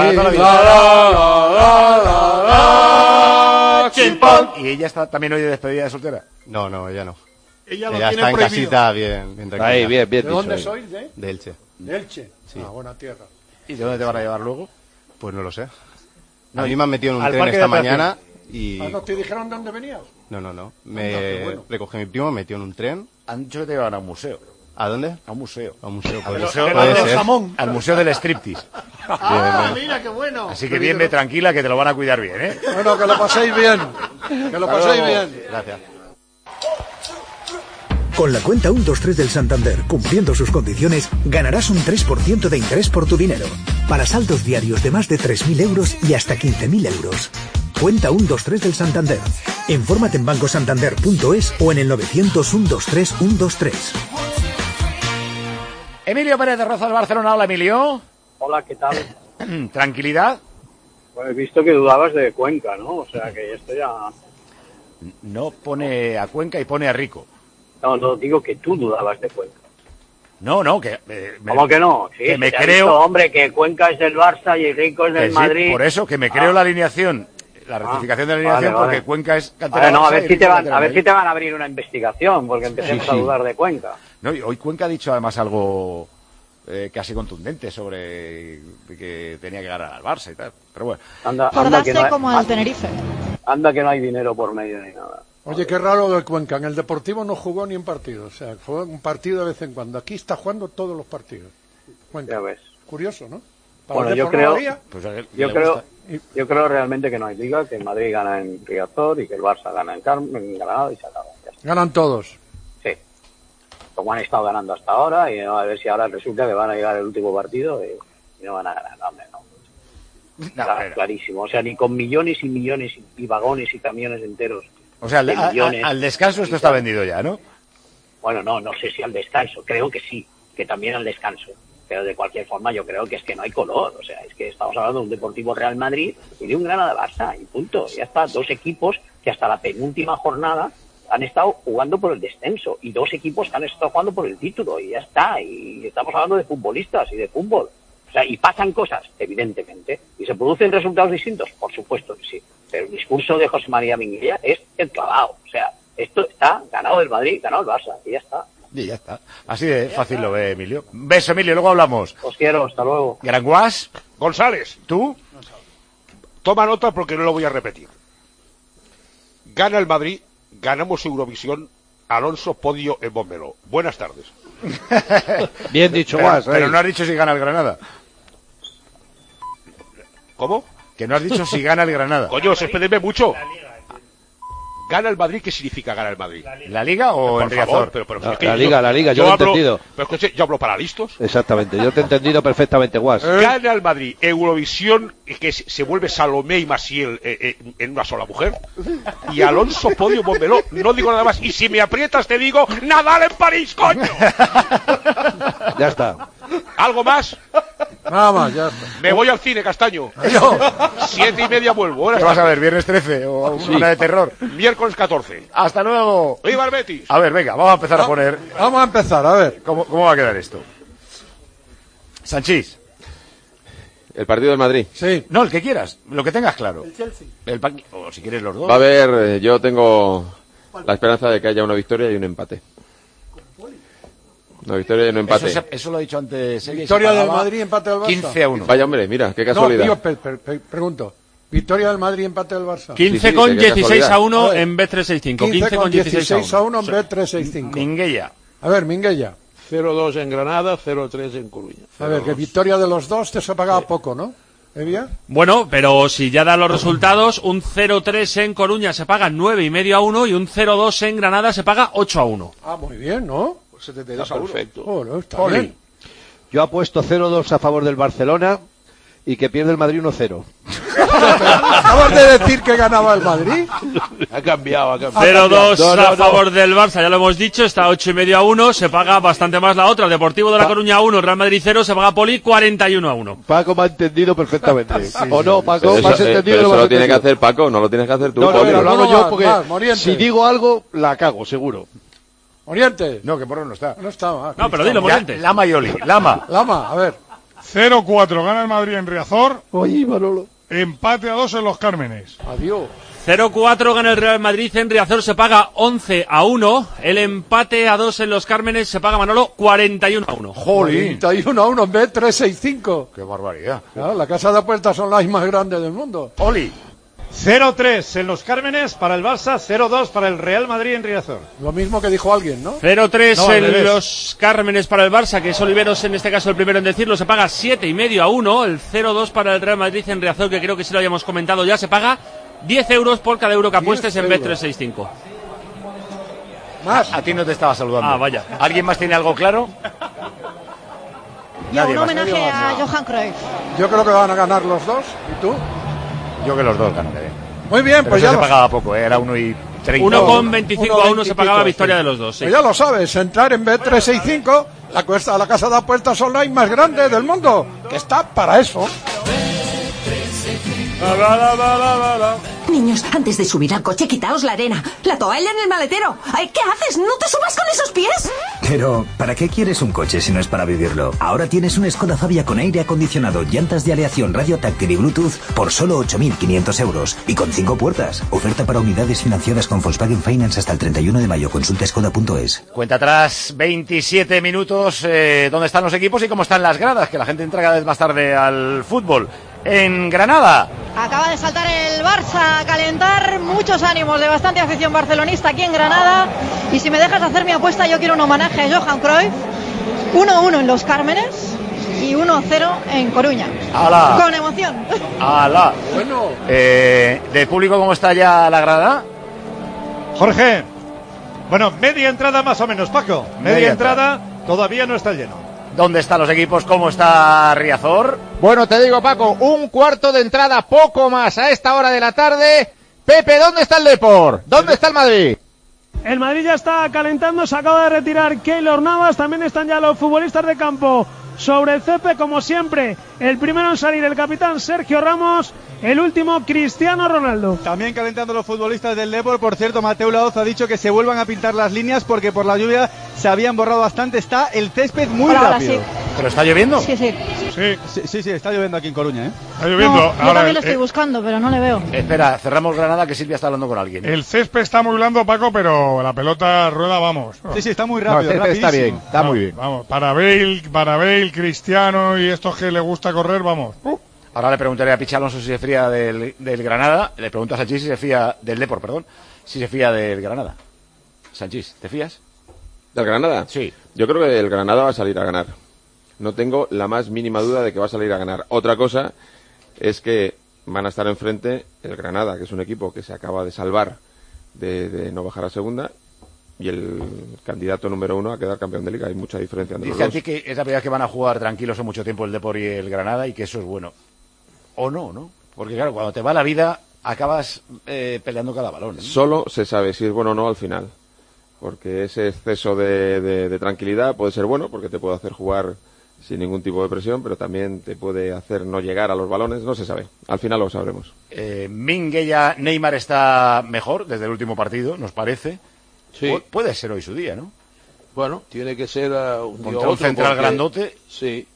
Chimpón. ¿Y ella está también hoy de despedida de soltera?
No, ella no.
Ella lo
Ella
tiene
está en
prohibido.
casita bien tranquila.
Ahí, bien
¿De
dicho.
dónde
ahí.
sois?
De Elche.
De Elche.
Sí.
Buena tierra.
¿Y de dónde te van a llevar luego?
Pues no lo sé. A mí me han metido en un
al
tren
parque
esta
de atracciones.
mañana y...
¿No te dijeron de dónde venías?
No. Me recogió mi primo, me metió en un tren.
Han dicho que te llevan a un museo.
¿A dónde?
A un museo.
A un museo.
Al
Puede
museo,
ser.
al museo del striptease.
Mira qué bueno.
Así que bien, tranquila, que te lo van a cuidar bien, ¿eh?
Bueno, que lo paséis bien. Que lo paséis bien.
Gracias.
Con la cuenta 123 del Santander, cumpliendo sus condiciones, ganarás un 3% de interés por tu dinero. Para saldos diarios de más de 3.000 euros y hasta 15.000 euros. Cuenta 123 del Santander. Infórmate en bancosantander.es o en el 900 123 123.
Emilio Pérez de Rozas, Barcelona. Hola, Emilio.
Hola, ¿qué tal?
¿Tranquilidad?
Pues he visto que dudabas de Cuenca, ¿no? O sea, que esto ya...
No pone a Cuenca y pone a Rico.
No, digo que tú dudabas de Cuenca.
No, que...
¿Cómo que no? Sí,
que me
te ha
creo...
dicho, hombre, que Cuenca es del Barça y Rico es del Madrid.
Por eso, que me creo la alineación, la rectificación de la alineación,
vale.
porque Cuenca es canterano.
No, a ver si te van a abrir una investigación, porque empecemos a dudar de Cuenca.
No, y hoy Cuenca ha dicho además algo casi contundente sobre que tenía que ganar al Barça y tal. Pero bueno.
Acordarse como el Tenerife.
Anda que no hay dinero por medio ni nada.
Oye, qué raro de Cuenca. En el Deportivo no jugó ni un partido. O sea, fue un partido de vez en cuando. Aquí está jugando todos los partidos. Cuenca.
Ya ves.
Curioso, ¿no?
Bueno, yo creo realmente que no hay liga, que el Madrid gana en Riazor y que el Barça gana en Granada y se acaba.
Ganan todos.
Sí. Como han estado ganando hasta ahora y a ver si ahora resulta que van a llegar el último partido y no van a ganar. Hombre, no. Clarísimo. O sea, ni con millones y millones y vagones y camiones enteros.
O sea, al descanso esto está vendido ya, ¿no?
Bueno, no sé si al descanso. Creo que sí, que también al descanso. Pero de cualquier forma yo creo que es que no hay color. O sea, es que estamos hablando de un Deportivo Real Madrid y de un Granada Barça y punto. Ya está, dos equipos que hasta la penúltima jornada han estado jugando por el descenso y dos equipos que han estado jugando por el título y ya está. Y estamos hablando de futbolistas y de fútbol. O sea, y pasan cosas, evidentemente. ¿Y se producen resultados distintos? Por supuesto que sí. Pero el discurso de José María Minguella es el clavado. O sea, esto está ganado el Madrid, ganado el Barça y ya está.
Y ya está. Así de fácil lo ve Emilio. Un beso, Emilio, luego hablamos.
Os quiero, hasta luego.
Granguas.
González.
¿Tú?
Toma nota porque no lo voy a repetir. Gana el Madrid, ganamos Eurovisión, Alonso podio en Montmeló. Buenas tardes.
Bien dicho,
pero no has dicho si gana el Granada.
¿Cómo?
Que no has dicho si gana el Granada.
Coño, espérenme mucho. ¿Gana el Madrid? ¿Qué significa gana el Madrid?
¿La Liga o en Riazor?
La Liga, yo lo he entendido.
Pero es que yo hablo para listos.
Exactamente, yo te he entendido perfectamente, Guas.
Gana el Madrid, Eurovisión, que se vuelve Salomé y Maciel en una sola mujer. Y Alonso, podio, Montmeló. No digo nada más. Y si me aprietas te digo, Nadal en París, coño.
Ya está.
¿Algo más?
Nada más, ya está.
Me voy al cine, Castaño. 7:30 vuelvo.
¿Qué vas a ver? ¿Viernes 13 o una de terror?
Miércoles 14.
¡Hasta luego!
¡Viva el Betis!
A ver, venga, vamos a empezar a poner...
Vamos a empezar, a ver.
¿Cómo va a quedar esto? Sanchís.
El partido del Madrid.
Sí.
No, el que quieras, lo que tengas claro.
El Chelsea.
O si quieres los dos.
Va a haber, yo tengo la esperanza de que haya una victoria y un empate. Una victoria y un empate.
Eso lo ha dicho antes.
Victoria del Madrid, empate del Barça.
15-1.
Vaya hombre, mira, qué casualidad.
No, pregunto. Victoria del Madrid, empate del Barça.
15-16-1 en Bet365.
15-16-1 en Bet365.
Minguella.
A ver, Minguella.
0-2 en Granada, 0-3 en Coruña.
A ver, que victoria de los dos te se pagaba poco, ¿no? ¿Evia?
Bueno, pero si ya dan los resultados, un 0-3 en Coruña se paga 9,5-1 y un 0-2 en Granada se paga 8-1.
Ah, muy bien, ¿no?
72-1.
Perfecto.
Bueno, está bien.
Yo apuesto 0-2 a favor del Barcelona y que pierde el Madrid 1-0.
Acabas de decir que ganaba el Madrid.
Ha cambiado.
0-2 a favor del Barça, ya lo hemos dicho, está 8,5-1, se paga bastante más la otra. El Deportivo de La Coruña 1, Real Madrid 0, se paga Poli 41-1.
Paco me ha entendido perfectamente. ¿O no, Paco?
Pero
¿Me has entendido?
pero eso lo tiene que hacer Paco, no lo tienes que hacer tú,
No,
Poli.
lo hago yo porque
Moriente.
si digo algo, la cago, seguro.
Moriente.
No, que Porro no está.
No está.
No, pero dilo, Moriente.
Lama y Oli. Lama,
a ver.
0-4 gana el Madrid en Riazor.
Oye, Manolo.
Empate a 2 en Los Cármenes.
Adiós.
0-4 gana el Real Madrid en Riazor, se paga 11-1. El empate a 2 en Los Cármenes se paga, Manolo, 41-1.
Jolín.
41-1 en Bet365.
Qué barbaridad.
Claro, la casa de apuestas online más grande del mundo.
Oli.
0-3 en Los Cármenes para el Barça, 0-2 para el Real Madrid en Riazor.
Lo mismo que dijo alguien, ¿no?
0-3
No, al
en
revés.
Los Cármenes para el Barça, que es Oliveros en este caso el primero en decirlo, se paga 7,5-1. El 0-2 para el Real Madrid en Riazor, que creo que sí lo habíamos comentado ya, se paga 10 euros por cada euro que apuestes en Bet365.
Más.
A ti no te estaba saludando.
Ah, vaya.
¿Alguien más tiene algo claro?
Y a un
más.
homenaje
Nadie
a
más, no.
Johan Cruyff.
Yo creo que van a ganar los dos. ¿Y tú?
Yo que los dos ganaré.
Muy bien,
Pero
pues
eso
ya
se
lo
pagaba poco, era 1,30.
1,25-1 se pagaba victoria de los dos. Sí.
Pues ya lo sabes, entrar en Bet365, la casa de apuestas online más grande del mundo, que está para eso.
Niños, antes de subir al coche, quitaos la arena. La toalla en el maletero. Ay, ¿qué haces? ¿No te subas con esos pies?
Pero, ¿para qué quieres un coche si no es para vivirlo? Ahora tienes un Skoda Fabia con aire acondicionado, llantas de aleación, radio táctil y Bluetooth por solo 8.500 euros. Y con 5 puertas. Oferta para unidades financiadas con Volkswagen Finance hasta el 31 de mayo. Consulta skoda.es.
Cuenta atrás, 27 minutos. ¿Dónde están los equipos y cómo están las gradas? Que la gente entra cada vez más tarde al fútbol. En Granada.
Acaba de saltar el Barça a calentar, muchos ánimos de bastante afición barcelonista aquí en Granada. Y si me dejas hacer mi apuesta, yo quiero un homenaje a Johan Cruyff. 1-1 en Los Cármenes y 1-0 en Coruña.
¡Hala!
Con emoción.
¡Hala!
Bueno.
¿De público cómo está ya la grada?
Jorge. Bueno, media entrada más o menos, Paco. Media entrada, todavía no está lleno.
¿Dónde están los equipos? ¿Cómo está Riazor?
Bueno, te digo, Paco, un cuarto de entrada, poco más a esta hora de la tarde. Pepe, ¿dónde está el Depor? ¿Dónde está el Madrid?
El Madrid ya está calentando, se acaba de retirar Keylor Navas, también están ya los futbolistas de campo sobre el césped, como siempre. El primero en salir, el capitán Sergio Ramos, el último Cristiano Ronaldo.
También calentando los futbolistas del Depor. Por cierto, Mateu Laoz ha dicho que se vuelvan a pintar las líneas porque por la lluvia se habían borrado bastante. Está el césped muy rápido.
Sí.
¿Pero está lloviendo?
Sí, sí.
Sí, está lloviendo aquí en Coruña, ¿eh?
Está lloviendo.
No, yo
Ahora,
también lo estoy buscando, pero no le veo.
Espera, cerramos Granada, que Silvia está hablando con alguien.
el césped está muy blando, Paco, pero la pelota rueda, vamos.
Sí, está muy rápido.
No, el césped está bien, está muy bien.
Vamos, para Bale, Cristiano y estos que le gusta correr, vamos.
Ahora le preguntaré a Pichi Alonso si se fía del Granada. Le pregunto a Sanchís si se fía del Depor, perdón. Si se fía del Granada. Sanchís, ¿te fías?
¿Del Granada?
Sí.
Yo creo que el Granada va a salir a ganar. No tengo la más mínima duda de que va a salir a ganar. Otra cosa es que van a estar enfrente el Granada, que es un equipo que se acaba de salvar de no bajar a segunda, y el candidato número 1 a quedar campeón de Liga. Hay mucha diferencia entre los
Dice a
dos.
ti que es la primera vez que van a jugar tranquilos en mucho tiempo el Depor y el Granada, y que eso es bueno. O no, ¿no? Porque claro, cuando te va la vida, acabas peleando cada balón, ¿no?
Solo se sabe si es bueno o no al final, porque ese exceso de tranquilidad puede ser bueno, porque te puede hacer jugar sin ningún tipo de presión, pero también te puede hacer no llegar a los balones. No se sabe, al final lo sabremos.
Minguella, Neymar está mejor desde el último partido, nos parece.
Sí.
Puede ser hoy su día, ¿no?
Bueno, tiene que ser un día
Contra un central
porque,
grandote.
Sí,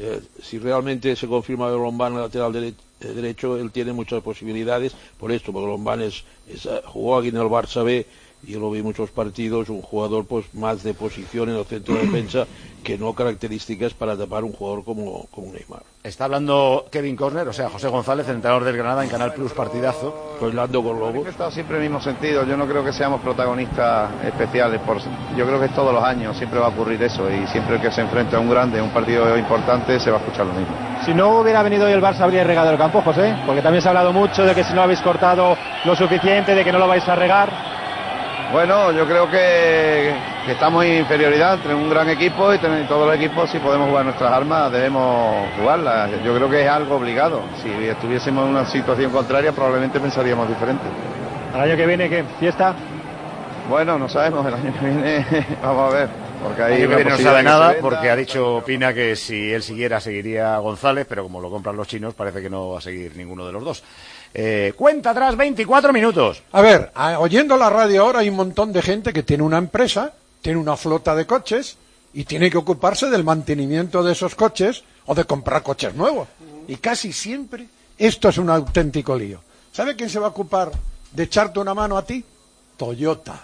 si realmente se confirma que Lombán lateral derecho, él tiene muchas posibilidades por esto, porque Lombán jugó aquí en el Barça B, y yo lo vi en muchos partidos, un jugador pues más de posición en el centro de defensa que no características para tapar un jugador como Neymar.
Está hablando Kevin Costner, o sea, José González, el entrenador del Granada en Canal Plus, partidazo.
Pues Lando con Lobo.
He estado siempre en el mismo sentido. Yo no creo que seamos protagonistas especiales. Yo creo que todos los años siempre va a ocurrir eso, y siempre que se enfrenta a un grande, un partido importante, se va a escuchar lo mismo.
Si no hubiera venido hoy el Barça, habría regado el campo, José, porque también se ha hablado mucho de que si no habéis cortado lo suficiente, de que no lo vais a regar.
Bueno, yo creo que estamos en inferioridad entre un gran equipo, y todos los equipos, si podemos jugar nuestras armas, debemos jugarlas. Yo creo que es algo obligado. Si estuviésemos en una situación contraria, probablemente pensaríamos diferente.
¿El año que viene qué? ¿Fiesta?
Bueno, no sabemos. El año que viene vamos a ver. Porque ahí
El año que viene no sabe nada, porque ha dicho Pina que si él siguiera, seguiría González, pero como lo compran los chinos, parece que no va a seguir ninguno de los dos. Cuenta atrás, 24 minutos.
A ver, oyendo la radio ahora hay un montón de gente que tiene una empresa, tiene una flota de coches y tiene que ocuparse del mantenimiento de esos coches o de comprar coches nuevos. Y casi siempre esto es un auténtico lío. ¿Sabe quién se va a ocupar de echarte una mano a ti? Toyota.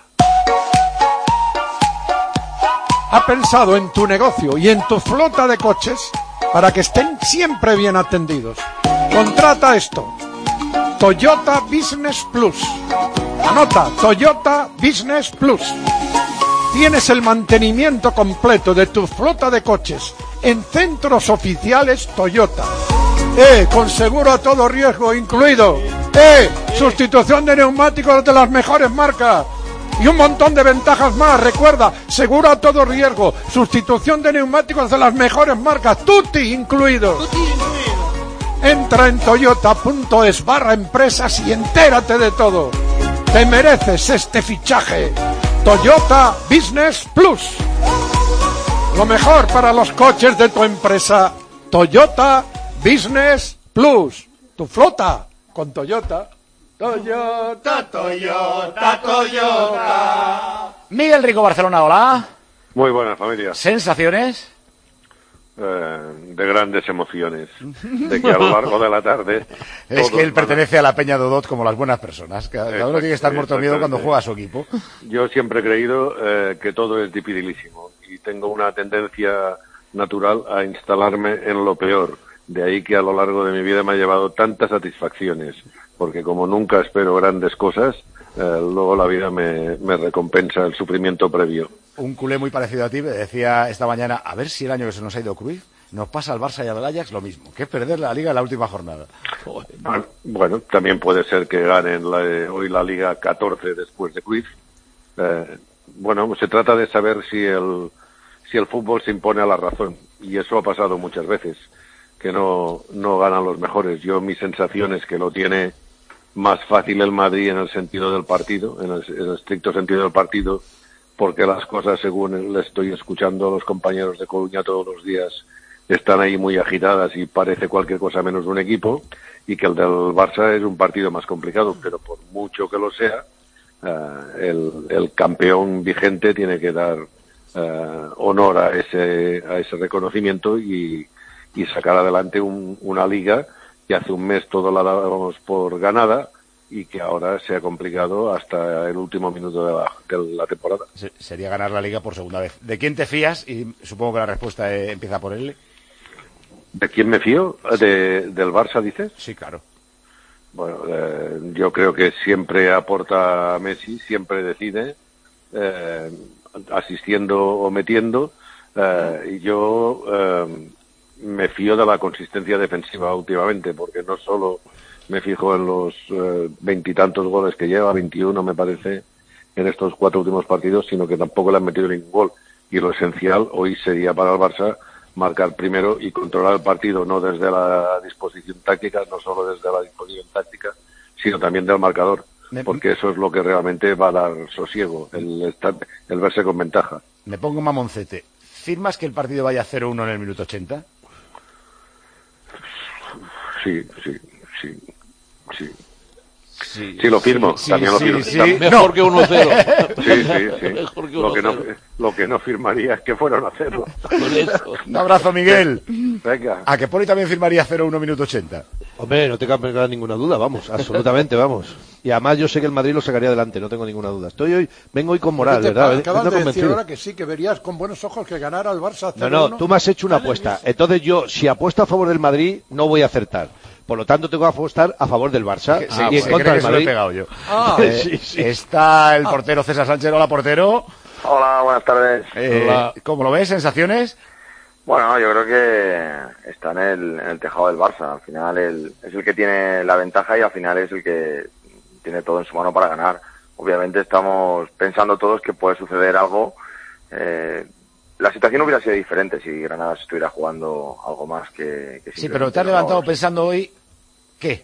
Ha pensado en tu negocio y en tu flota de coches para que estén siempre bien atendidos. Contrata esto. Toyota Business Plus. Anota, Toyota Business Plus. Tienes el mantenimiento completo de tu flota de coches en centros oficiales Toyota. Con seguro a todo riesgo incluido. Sustitución de neumáticos de las mejores marcas. Y un montón de ventajas más. Recuerda, seguro a todo riesgo, sustitución de neumáticos de las mejores marcas, tutti incluido. Entra en toyota.es/empresas y entérate de todo. Te mereces este fichaje. Toyota Business Plus. Lo mejor para los coches de tu empresa. Toyota Business Plus. Tu flota con Toyota. Toyota, Toyota, Toyota.
Miguel Rico, Barcelona, hola.
Muy buenas, familia.
¿Sensaciones?
De grandes emociones. De que a lo largo de la tarde...
Es que él pertenece a la Peña Dodot como las buenas personas. Cada uno tiene que estar muerto de miedo cuando juega a su equipo.
Yo siempre he creído que todo es dificilísimo. Y tengo una tendencia natural a instalarme en lo peor. De ahí que a lo largo de mi vida me ha llevado tantas satisfacciones. Porque como nunca espero grandes cosas, luego la vida me recompensa el sufrimiento previo.
Un culé muy parecido a ti me decía esta mañana, a ver si el año que se nos ha ido Cruyff nos pasa al Barça y al Ajax lo mismo, que es perder la Liga en la última jornada.
Bueno, también puede ser que ganen hoy la Liga 14 después de Cruyff. Bueno, se trata de saber si el fútbol se impone a la razón, y eso ha pasado muchas veces, que no ganan los mejores. Mi sensación es que lo tiene más fácil el Madrid en el sentido del partido, en el estricto sentido del partido, porque las cosas, según le estoy escuchando a los compañeros de Coruña todos los días, están ahí muy agitadas y parece cualquier cosa menos un equipo, y que el del Barça es un partido más complicado, pero por mucho que lo sea, el campeón vigente tiene que dar honor a ese reconocimiento y sacar adelante una liga que hace un mes todo la dábamos por ganada y que ahora se ha complicado hasta el último minuto de la temporada.
Sería ganar la liga por segunda vez. ¿De quién te fías? Y supongo que la respuesta empieza por él.
¿De quién me fío? ¿Del Barça, dices?
Sí, claro.
Bueno, yo creo que siempre aporta Messi, siempre decide, asistiendo o metiendo, y yo me fío de la consistencia defensiva últimamente, porque no solo me fijo en los 20 y tantos goles que lleva, 21 me parece, en estos 4 últimos partidos, sino que tampoco le han metido ningún gol. Y lo esencial hoy sería para el Barça marcar primero y controlar el partido, no desde la disposición táctica, no solo desde la disposición táctica, sino también del marcador, porque eso es lo que realmente va a dar sosiego, el verse con ventaja.
Me pongo mamoncete. ¿Firmas que el partido vaya 0-1 en el minuto 80?
Sí, lo firmo. También lo firmo.
Mejor que 1-0.
Sí.
Mejor que
Lo que no firmaría es que fuera 1-0.
Un abrazo, Miguel.
Venga.
¿A que Poli también firmaría 0-1 minuto 80?
Hombre, no te cabe ninguna duda, vamos, absolutamente, vamos. Y además yo sé que el Madrid lo sacaría adelante, no tengo ninguna duda. Vengo hoy con moral, ¿verdad?
Acabas de decir ahora que sí, que verías con buenos ojos que ganara el Barça 0-1.
No, tú me has hecho una apuesta. Entonces yo, si apuesto a favor del Madrid, no voy a acertar. Por lo tanto, tengo que apostar a favor del Barça y en contra del Madrid.
Se lo he pegado yo. Está el portero César Sánchez. Hola, portero.
Hola, buenas tardes.
Hola. ¿Cómo lo ves? ¿Sensaciones?
Bueno, yo creo que está en el tejado del Barça. Al final es el que tiene la ventaja y al final es el que tiene todo en su mano para ganar. Obviamente estamos pensando todos que puede suceder algo. La situación hubiera sido diferente si Granada estuviera jugando algo más que
sí, pero te has levantado pensando hoy, ¿qué?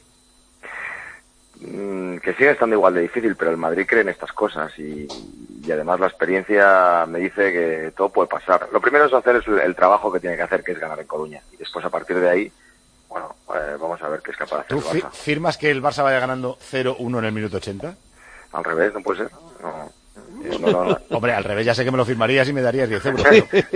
Que sigue estando igual de difícil, pero el Madrid cree en estas cosas y además la experiencia me dice que todo puede pasar. Lo primero es hacer el trabajo que tiene que hacer, que es ganar en Coruña. Y después, a partir de ahí, bueno, vamos a ver qué es capaz de hacer el Barça.
¿Tú firmas que el Barça vaya ganando 0-1 en el minuto 80?
Al revés, no puede ser. No.
Hombre, al revés, ya sé que me lo firmarías y me darías 10 euros.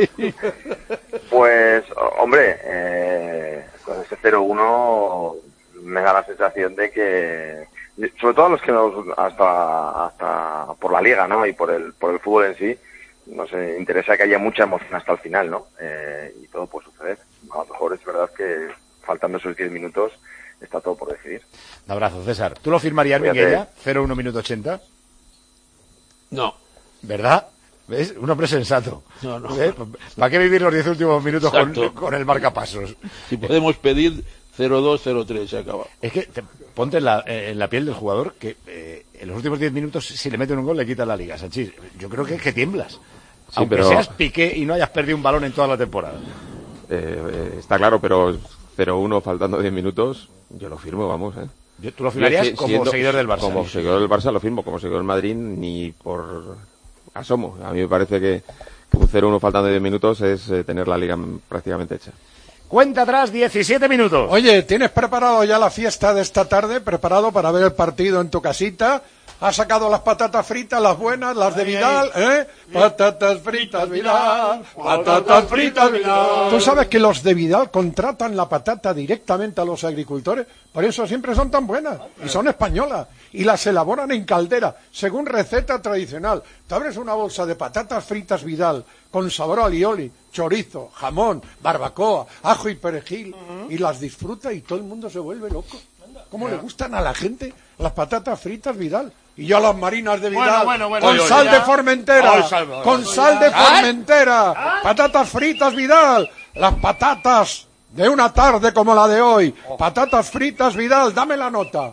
Pues, hombre, con ese 0-1 me da la sensación de que, sobre todo a los que nos, hasta por la liga, ¿no? Y por el fútbol en sí, nos interesa que haya mucha emoción hasta el final, ¿no? Y todo puede suceder. A lo mejor es verdad que faltando esos 10 minutos está todo por decidir.
Un abrazo, César. ¿Tú lo firmarías, Miguel, 0-1 minuto 80?
No.
¿Verdad? ¿Ves? Un hombre sensato.
No.
¿Para qué vivir los 10 últimos minutos con el marcapasos?
Si podemos pedir 0-2, 0-3, se acaba.
Es que ponte en la piel del jugador que en los últimos 10 minutos, si le meten un gol, le quitan la liga, Sanchís. Yo creo que tiemblas. Sí, aunque seas Piqué y no hayas perdido un balón en toda la temporada.
Está claro, pero 0-1 faltando 10 minutos, yo lo firmo, vamos,
¿Tú lo firmarías como seguidor del Barça?
Como seguidor del Barça lo firmo, como seguidor del Madrid ni por asomo. A mí me parece que un 0-1 faltando 10 minutos es tener la liga prácticamente hecha.
Cuenta atrás, 17 minutos.
Oye, ¿tienes preparado ya la fiesta de esta tarde? ¿Preparado para ver el partido en tu casita? ¿Has sacado las patatas fritas, las buenas, las de Vidal? Patatas fritas Vidal, patatas fritas Vidal. ¿Tú sabes que los de Vidal contratan la patata directamente a los agricultores? Por eso siempre son tan buenas y son españolas y las elaboran en caldera, según receta tradicional. Te abres una bolsa de patatas fritas Vidal con sabor a alioli, chorizo, jamón, barbacoa, ajo y perejil y las disfruta y todo el mundo se vuelve loco. ¿Cómo le gustan a la gente las patatas fritas Vidal? Y yo las marinas de Vidal, con sal de Formentera, con sal de Formentera, patatas fritas Vidal, las patatas de una tarde como la de hoy, patatas fritas Vidal, dame la nota.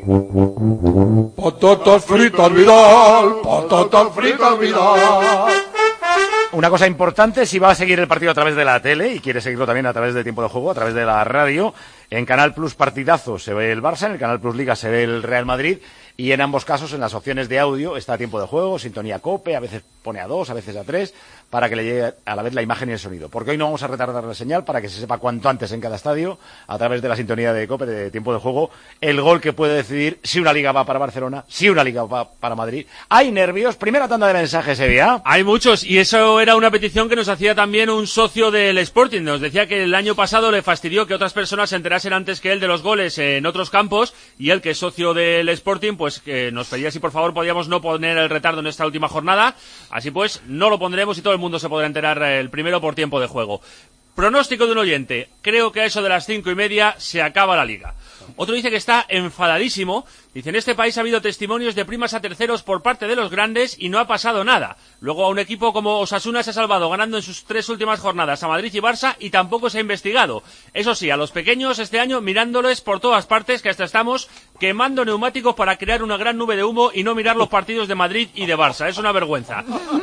Patatas fritas Vidal, patatas fritas Vidal.
Una cosa importante, si va a seguir el partido a través de la tele y quiere seguirlo también a través de Tiempo de Juego, a través de la radio, en Canal Plus Partidazo se ve el Barça, en el Canal Plus Liga se ve el Real Madrid y en ambos casos en las opciones de audio está Tiempo de Juego, sintonía COPE, a veces pone a 2, a veces a 3, para que le llegue a la vez la imagen y el sonido. Porque hoy no vamos a retardar la señal para que se sepa cuanto antes en cada estadio, a través de la sintonía de COPE, de Tiempo de Juego, el gol que puede decidir si una liga va para Barcelona, si una liga va para Madrid. Hay nervios, primera tanda de mensajes, Sevilla.
Hay muchos, y eso era una petición que nos hacía también un socio del Sporting. Nos decía que el año pasado le fastidió que otras personas se enterasen antes que él de los goles en otros campos, y él, que es socio del Sporting, pues que nos pedía si por favor podíamos no poner el retardo en esta última jornada. Así pues, no lo pondremos y todo el mundo se podrá enterar el primero por Tiempo de Juego. Pronóstico de un oyente. Creo que a eso de las 5:30 se acaba la liga. Otro dice que está enfadadísimo. Dice, en este país ha habido testimonios de primas a terceros por parte de los grandes y no ha pasado nada. Luego a un equipo como Osasuna se ha salvado ganando en sus 3 últimas jornadas a Madrid y Barça y tampoco se ha investigado. Eso sí, a los pequeños este año mirándoles por todas partes, que hasta estamos quemando neumáticos para crear una gran nube de humo y no mirar los partidos de Madrid y de Barça. Es una vergüenza.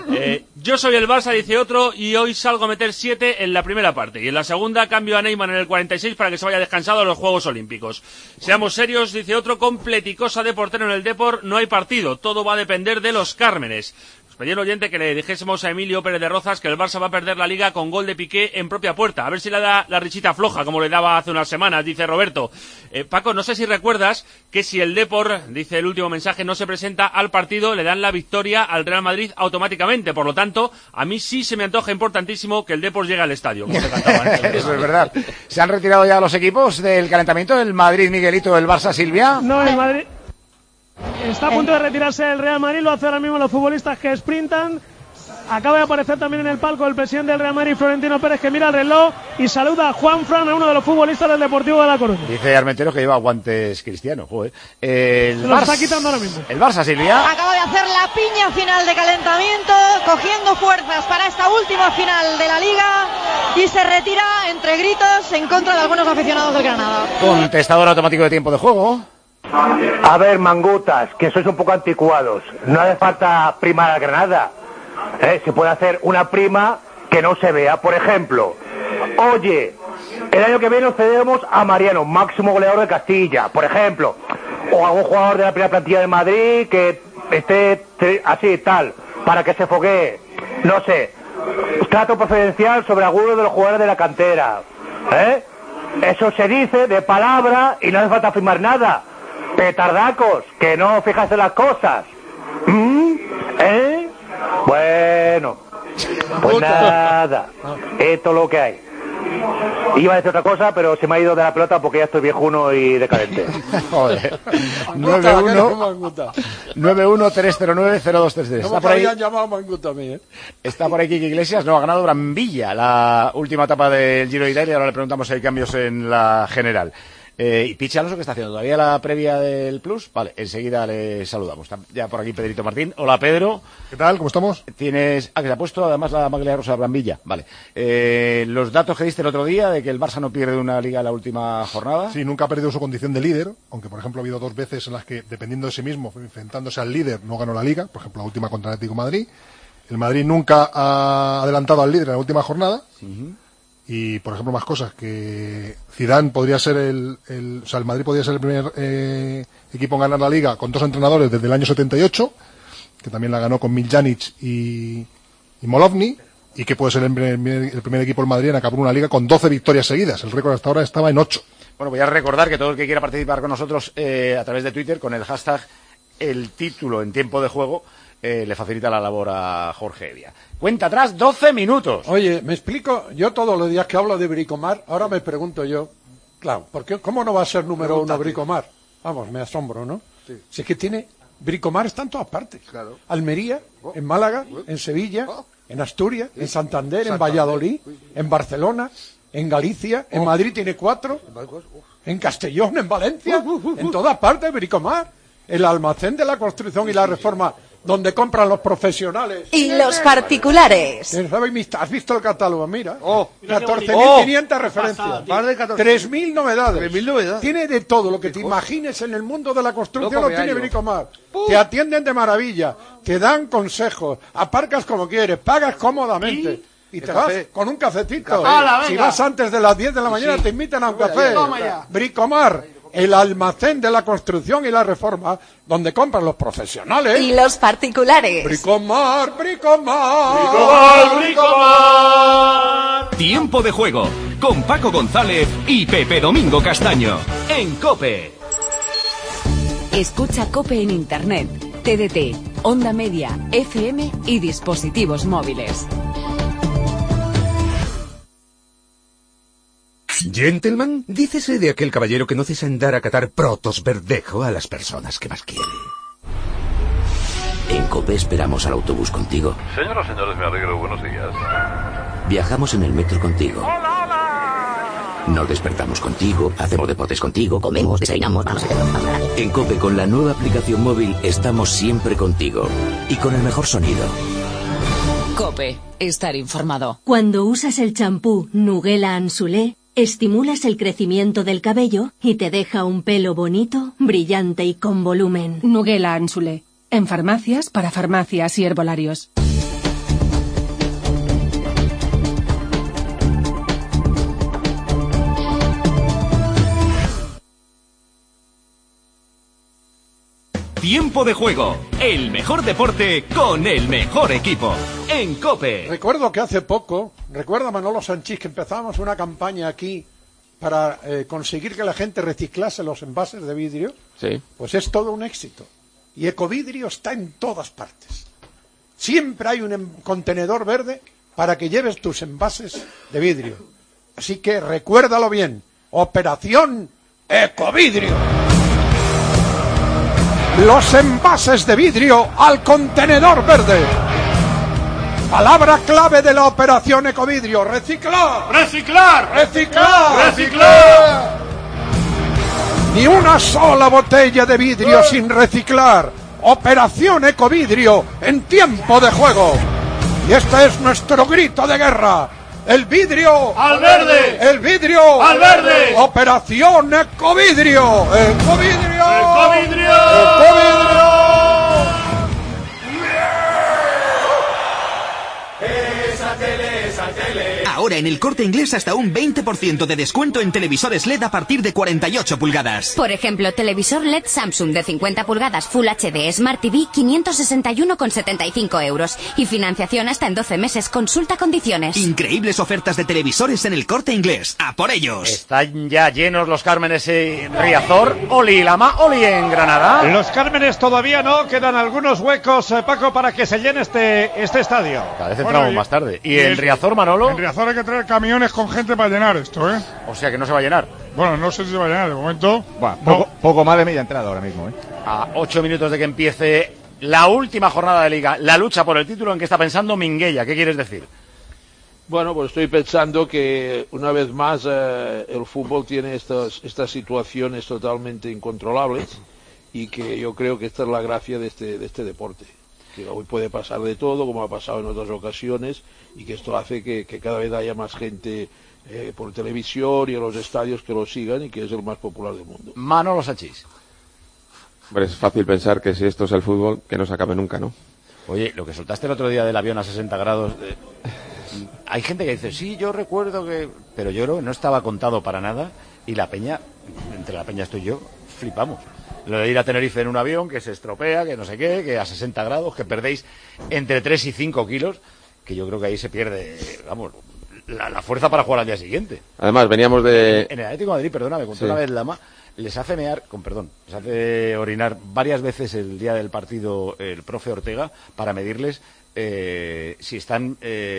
Yo soy el Barça, dice otro, y hoy salgo a meter 7 en la primera parte. Y en la segunda cambio a Neymar en el 46 para que se vaya descansado a los Juegos Olímpicos. Seamos serios, dice otro, completicosa de portero en el Depor, no hay partido. Todo va a depender de los Cármenes. Nos pedía el oyente que le dijésemos a Emilio Pérez de Rozas que el Barça va a perder la Liga con gol de Piqué en propia puerta. A ver si le da la richita floja, como le daba hace unas semanas, dice Roberto. Paco, no sé si recuerdas que si el Depor, dice el último mensaje, no se presenta al partido, le dan la victoria al Real Madrid automáticamente. Por lo tanto, a mí sí se me antoja importantísimo que el Depor llegue al estadio. Como te cantaba, ¿eh?
Eso es verdad. ¿Se han retirado ya los equipos del calentamiento? ¿El Madrid, Miguelito, el Barça, Silvia?
No, el Madrid está a punto de retirarse el Real Madrid, lo hace ahora mismo los futbolistas que sprintan. Acaba de aparecer también en el palco el presidente del Real Madrid, Florentino Pérez, que mira el reloj y saluda a Juanfran, a uno de los futbolistas del Deportivo de La Coruña.
Dice Armentero que lleva guantes cristianos, joder.
Se los está quitando ahora mismo.
El Barça, Silvia.
Acaba de hacer la piña final de calentamiento, cogiendo fuerzas para esta última final de la Liga, y se retira entre gritos en contra de algunos aficionados del Granada.
Contestador automático de tiempo de juego.
A ver, mangutas, que sois un poco anticuados. No hace falta primar a Granada. Se puede hacer una prima que no se vea. Por ejemplo, oye, el año que viene nos cedemos a Mariano, máximo goleador de Castilla, por ejemplo. O a un jugador de la primera plantilla de Madrid que esté así, tal, para que se foguee. No sé, trato preferencial sobre algunos de los jugadores de la cantera. Eso se dice de palabra y no hace falta firmar nada. Petardacos, que no fijas en las cosas. Bueno, pues nada, esto es lo que hay. Iba a decir otra cosa, pero se me ha ido de la pelota porque ya estoy viejuno y decadente.
Joder. 91-309-0233. Está por ahí. Está por ahí Kiki Iglesias. No, ha ganado Brambilla la última etapa del Giro de Italia. Ahora le preguntamos si hay cambios en la general. ¿Y Pichi Alonso qué está haciendo? ¿Todavía la previa del Plus? Vale, enseguida le saludamos. Está ya por aquí Pedrito Martín. Hola, Pedro.
¿Qué tal? ¿Cómo estamos?
Tienes... que se ha puesto además la maglia rosa de Brambilla. Vale. Los datos que diste el otro día de que el Barça no pierde una liga en la última jornada.
Sí, nunca ha perdido su condición de líder, aunque por ejemplo ha habido 2 veces en las que, dependiendo de sí mismo, enfrentándose al líder, no ganó la liga. Por ejemplo, la última contra el Atlético de Madrid. El Madrid nunca ha adelantado al líder en la última jornada. Y, por ejemplo, más cosas, que Zidane podría ser el Madrid podría ser el primer equipo en ganar la Liga con 2 entrenadores desde el año 78, que también la ganó con Miljanic y Molovny, y que puede ser el primer equipo del Madrid en acabar una Liga con 12 victorias seguidas. El récord hasta ahora estaba en 8.
Bueno, voy a recordar que todo el que quiera participar con nosotros a través de Twitter, con el hashtag el título en tiempo de juego, le facilita la labor a Jorge Evia. Cuenta atrás, 12 minutos.
Oye, me explico, yo todos los días que hablo de Bricomar, ahora me pregunto yo, claro, ¿cómo no va a ser número 1 Bricomar? Vamos, me asombro, ¿no? Sí. Si es que tiene, Bricomar está en todas partes. Claro. Almería, en Málaga, en Sevilla, en Asturias, en Santander, en Valladolid, en Barcelona, en Galicia, en Madrid tiene 4, en Castellón, en Valencia, en todas partes Bricomar. El almacén de la construcción y la reforma, donde compran los profesionales.
Y los particulares.
¿Has visto el catálogo? Mira. 14.500 referencias. 3.000 novedades. 3.000 novedades. Tiene de todo lo que te imagines en el mundo de la construcción, lo tiene Bricomar. Te atienden de maravilla, te dan consejos, aparcas como quieres, pagas cómodamente. Y te vas con un cafecito. Si vas antes de las 10 de la mañana, te invitan a un café. Bricomar. El almacén de la construcción y la reforma, donde compran los profesionales.
Y los particulares.
Bricomar, Bricomar.
Bricomar, Bricomar. Tiempo de juego, con Paco González y Pepe Domingo Castaño, en COPE.
Escucha COPE en Internet, TDT, Onda Media, FM y dispositivos móviles.
Gentleman, dícese de aquel caballero que no cesa en dar a catar protos verdejo a las personas que más quiere.
En COPE esperamos al autobús contigo.
Señoras y señores, me alegro, buenos días.
Viajamos en el metro contigo.
¡Hola, hola!
Nos despertamos contigo, hacemos deportes contigo, comemos, desayunamos, no sé qué. En COPE, con la nueva aplicación móvil, estamos siempre contigo. Y con el mejor sonido.
COPE. Estar informado.
Cuando usas el champú Nugela Ansulé, estimulas el crecimiento del cabello y te deja un pelo bonito, brillante y con volumen.
Nugela Ansulé. En farmacias, para farmacias y herbolarios.
Tiempo de juego, el mejor deporte con el mejor equipo, en COPE.
Recuerdo que hace poco, recuerda Manolo Sanchís, que empezábamos una campaña aquí para conseguir que la gente reciclase los envases de vidrio.
Sí.
Pues es todo un éxito. Y Ecovidrio está en todas partes. Siempre hay un contenedor verde para que lleves tus envases de vidrio. Así que recuérdalo bien, Operación Ecovidrio. Los envases de vidrio al contenedor verde. Palabra clave de la operación Ecovidrio: reciclar.
¡Reciclar!
¡Reciclar!
¡Reciclar!
Ni una sola botella de vidrio sin reciclar. Operación Ecovidrio en tiempo de juego. Y este es nuestro grito de guerra. El vidrio
al verde.
El vidrio
al verde.
Operación Ecovidrio. Ecovidrio.
Ecovidrio.
Ecovidrio.
Esa tele.
Ahora en El Corte Inglés hasta un 20% de descuento en televisores LED a partir de 48 pulgadas.
Por ejemplo, televisor LED Samsung de 50 pulgadas Full HD Smart TV 561,75 euros. Y financiación hasta en 12 meses. Consulta condiciones.
Increíbles ofertas de televisores en El Corte Inglés. ¡A por ellos!
Están ya llenos los Cármenes en Riazor. Oli Lama, Oli en Granada.
Los Cármenes todavía no, quedan algunos huecos, Paco, para que se llene este estadio.
Cada vez entramos más tarde. ¿Y en Riazor, Manolo?
En Riazor hay que traer camiones con gente para llenar esto, ¿eh?
O sea que no se va a llenar.
Bueno, no sé si se va a llenar de momento.
Bueno, poco más de media entrada ahora mismo, ¿eh?
A 8 minutos de que empiece la última jornada de Liga, la lucha por el título, ¿en qué está pensando Minguella? ¿Qué quieres decir?
Bueno, pues estoy pensando que una vez más el fútbol tiene estas situaciones totalmente incontrolables y que yo creo que esta es la gracia de este deporte. Que hoy puede pasar de todo, como ha pasado en otras ocasiones, y que esto hace que cada vez haya más gente por televisión y en los estadios que lo sigan, y que es el más popular del mundo.
Manolo Sanchís.
Hombre, es fácil pensar que si esto es el fútbol, que no se acabe nunca, ¿no?
Oye, lo que soltaste el otro día del avión a 60 grados... hay gente que dice, sí, yo recuerdo que... Pero yo creo que no estaba contado para nada, y la peña, entre la peña estoy yo, flipamos. Lo de ir a Tenerife en un avión que se estropea, que no sé qué, que a 60 grados, que perdéis entre 3 y 5 kilos, que yo creo que ahí se pierde, vamos, la fuerza para jugar al día siguiente.
Además, veníamos de...
En el Atlético de Madrid, perdóname, contó una vez Lama, les hace les hace orinar varias veces el día del partido el profe Ortega para medirles si están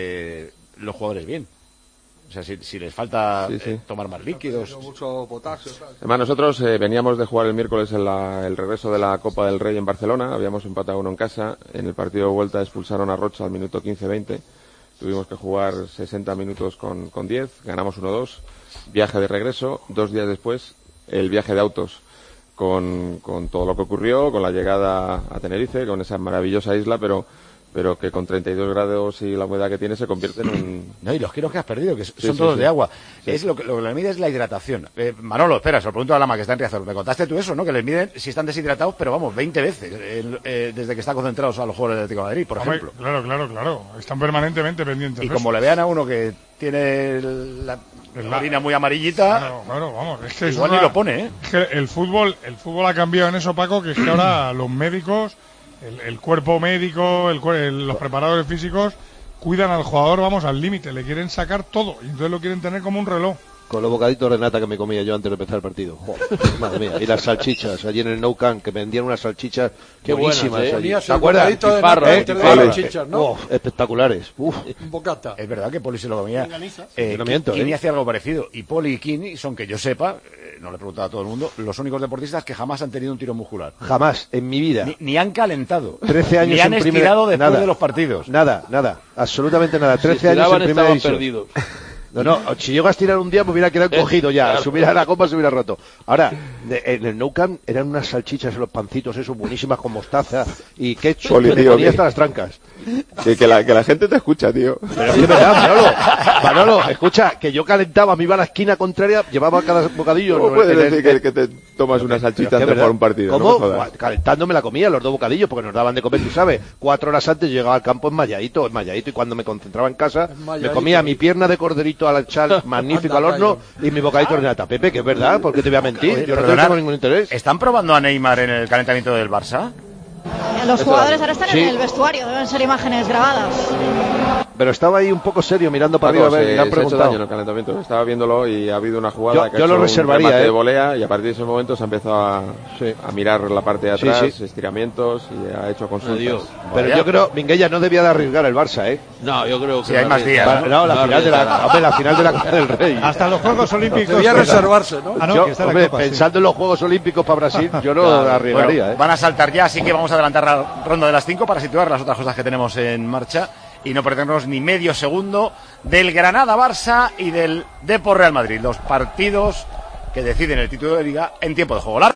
los jugadores bien. O sea, si les falta tomar más líquidos.
Mucho potasio.
Además, nosotros veníamos de jugar el miércoles el regreso de la Copa del Rey en Barcelona. Habíamos empatado 1 en casa. En el partido de vuelta expulsaron a Rocha al minuto 15-20. Tuvimos que jugar 60 minutos con 10. Ganamos 1-2. Viaje de regreso. 2 días después, el viaje de autos con todo lo que ocurrió, con la llegada a Tenerife, con esa maravillosa isla, pero que con 32 grados y la humedad que tiene se convierte en un...
No, y los kilos que has perdido, que son todos de agua. Sí. Es lo que le mide es la hidratación. Manolo, espera, se lo pregunto a Lama, que está en Riazor. Me contaste tú eso, ¿no? Que les miden si están deshidratados, pero vamos, 20 veces desde que están concentrados a los jugadores del Atlético de Madrid, por ejemplo.
Claro. Están permanentemente pendientes.
Y como le vean a uno que tiene la orina muy amarillita...
Claro, vamos. Es que
igual ni lo pone, ¿eh?
Es que el fútbol ha cambiado en eso, Paco, que es que ahora los médicos... El cuerpo médico, los preparadores físicos cuidan al jugador, vamos, al límite, le quieren sacar todo y entonces lo quieren tener como un reloj.
Con los bocaditos de nata que me comía yo antes de empezar el partido. Joder, madre mía. Y las salchichas, allí en el Nou Camp, que vendían unas salchichas buenísimas.
¿Te acuerdas?
Salchichas,
¿no? Espectaculares.
Un bocata.
Es verdad que Poli se lo comía. Kini hacía algo parecido. Y Poli y Kini son, que yo sepa, no le he preguntado a todo el mundo, los únicos deportistas que jamás han tenido un tiro muscular.
Jamás, en mi vida.
Ni han calentado.
13 años
ni han estirado después de los partidos.
Nada. Absolutamente nada. 13 años en primera división.
Perdidos.
No, si llego a estirar un día me hubiera quedado cogido ya, claro. Si hubiera la copa se hubiera roto. Ahora, en el Nou Camp eran unas salchichas en los pancitos, esos buenísimas con mostaza y ketchup, que te ponía hasta las trancas.
Que la gente te escucha, tío.
Pero es que verdad, Manolo, escucha, que yo calentaba, me iba a la esquina contraria, llevaba cada bocadillo.
¿Cómo puedes decir que te tomas una salchicha antes por un partido?
¿Cómo?
No me
calentándome la comía, los 2 bocadillos, porque nos daban de comer, tú sabes. 4 horas antes llegaba al campo enmayadito, y cuando me concentraba en casa, me comía mi pierna de corderito al echar magnífico al horno y mi bocadito de nata. Pepe, que es verdad, ¿por qué te voy a mentir? Yo no tengo ningún interés.
¿Están probando a Neymar en el calentamiento del Barça?
Los jugadores ahora están en el vestuario, deben ser imágenes grabadas.
Pero estaba ahí un poco serio mirando para arriba, a ver,
le
han preguntado.
Se ha hecho daño en el calentamiento. Estaba viéndolo y ha habido una jugada que ha
yo
hecho
lo reservaría,
un remate de volea y a partir de ese momento se ha empezado a mirar la parte de atrás, estiramientos y ha hecho consultas.
Pero yo creo, Minguella no debía de arriesgar el Barça, ¿eh?
No, yo creo que
sí, hay más días.
No, la final de la Copa del Rey.
Hasta los Juegos Olímpicos.
Debía reservarse, ¿no?
Pensando en los Juegos Olímpicos para Brasil, yo no arriesgaría.
Bueno, van a saltar ya, así que vamos a adelantar la ronda de las 5 para situar las otras cosas que tenemos en marcha y no perdernos ni medio segundo del Granada-Barça y del Depor Real Madrid, los partidos que deciden el título de Liga en tiempo de juego.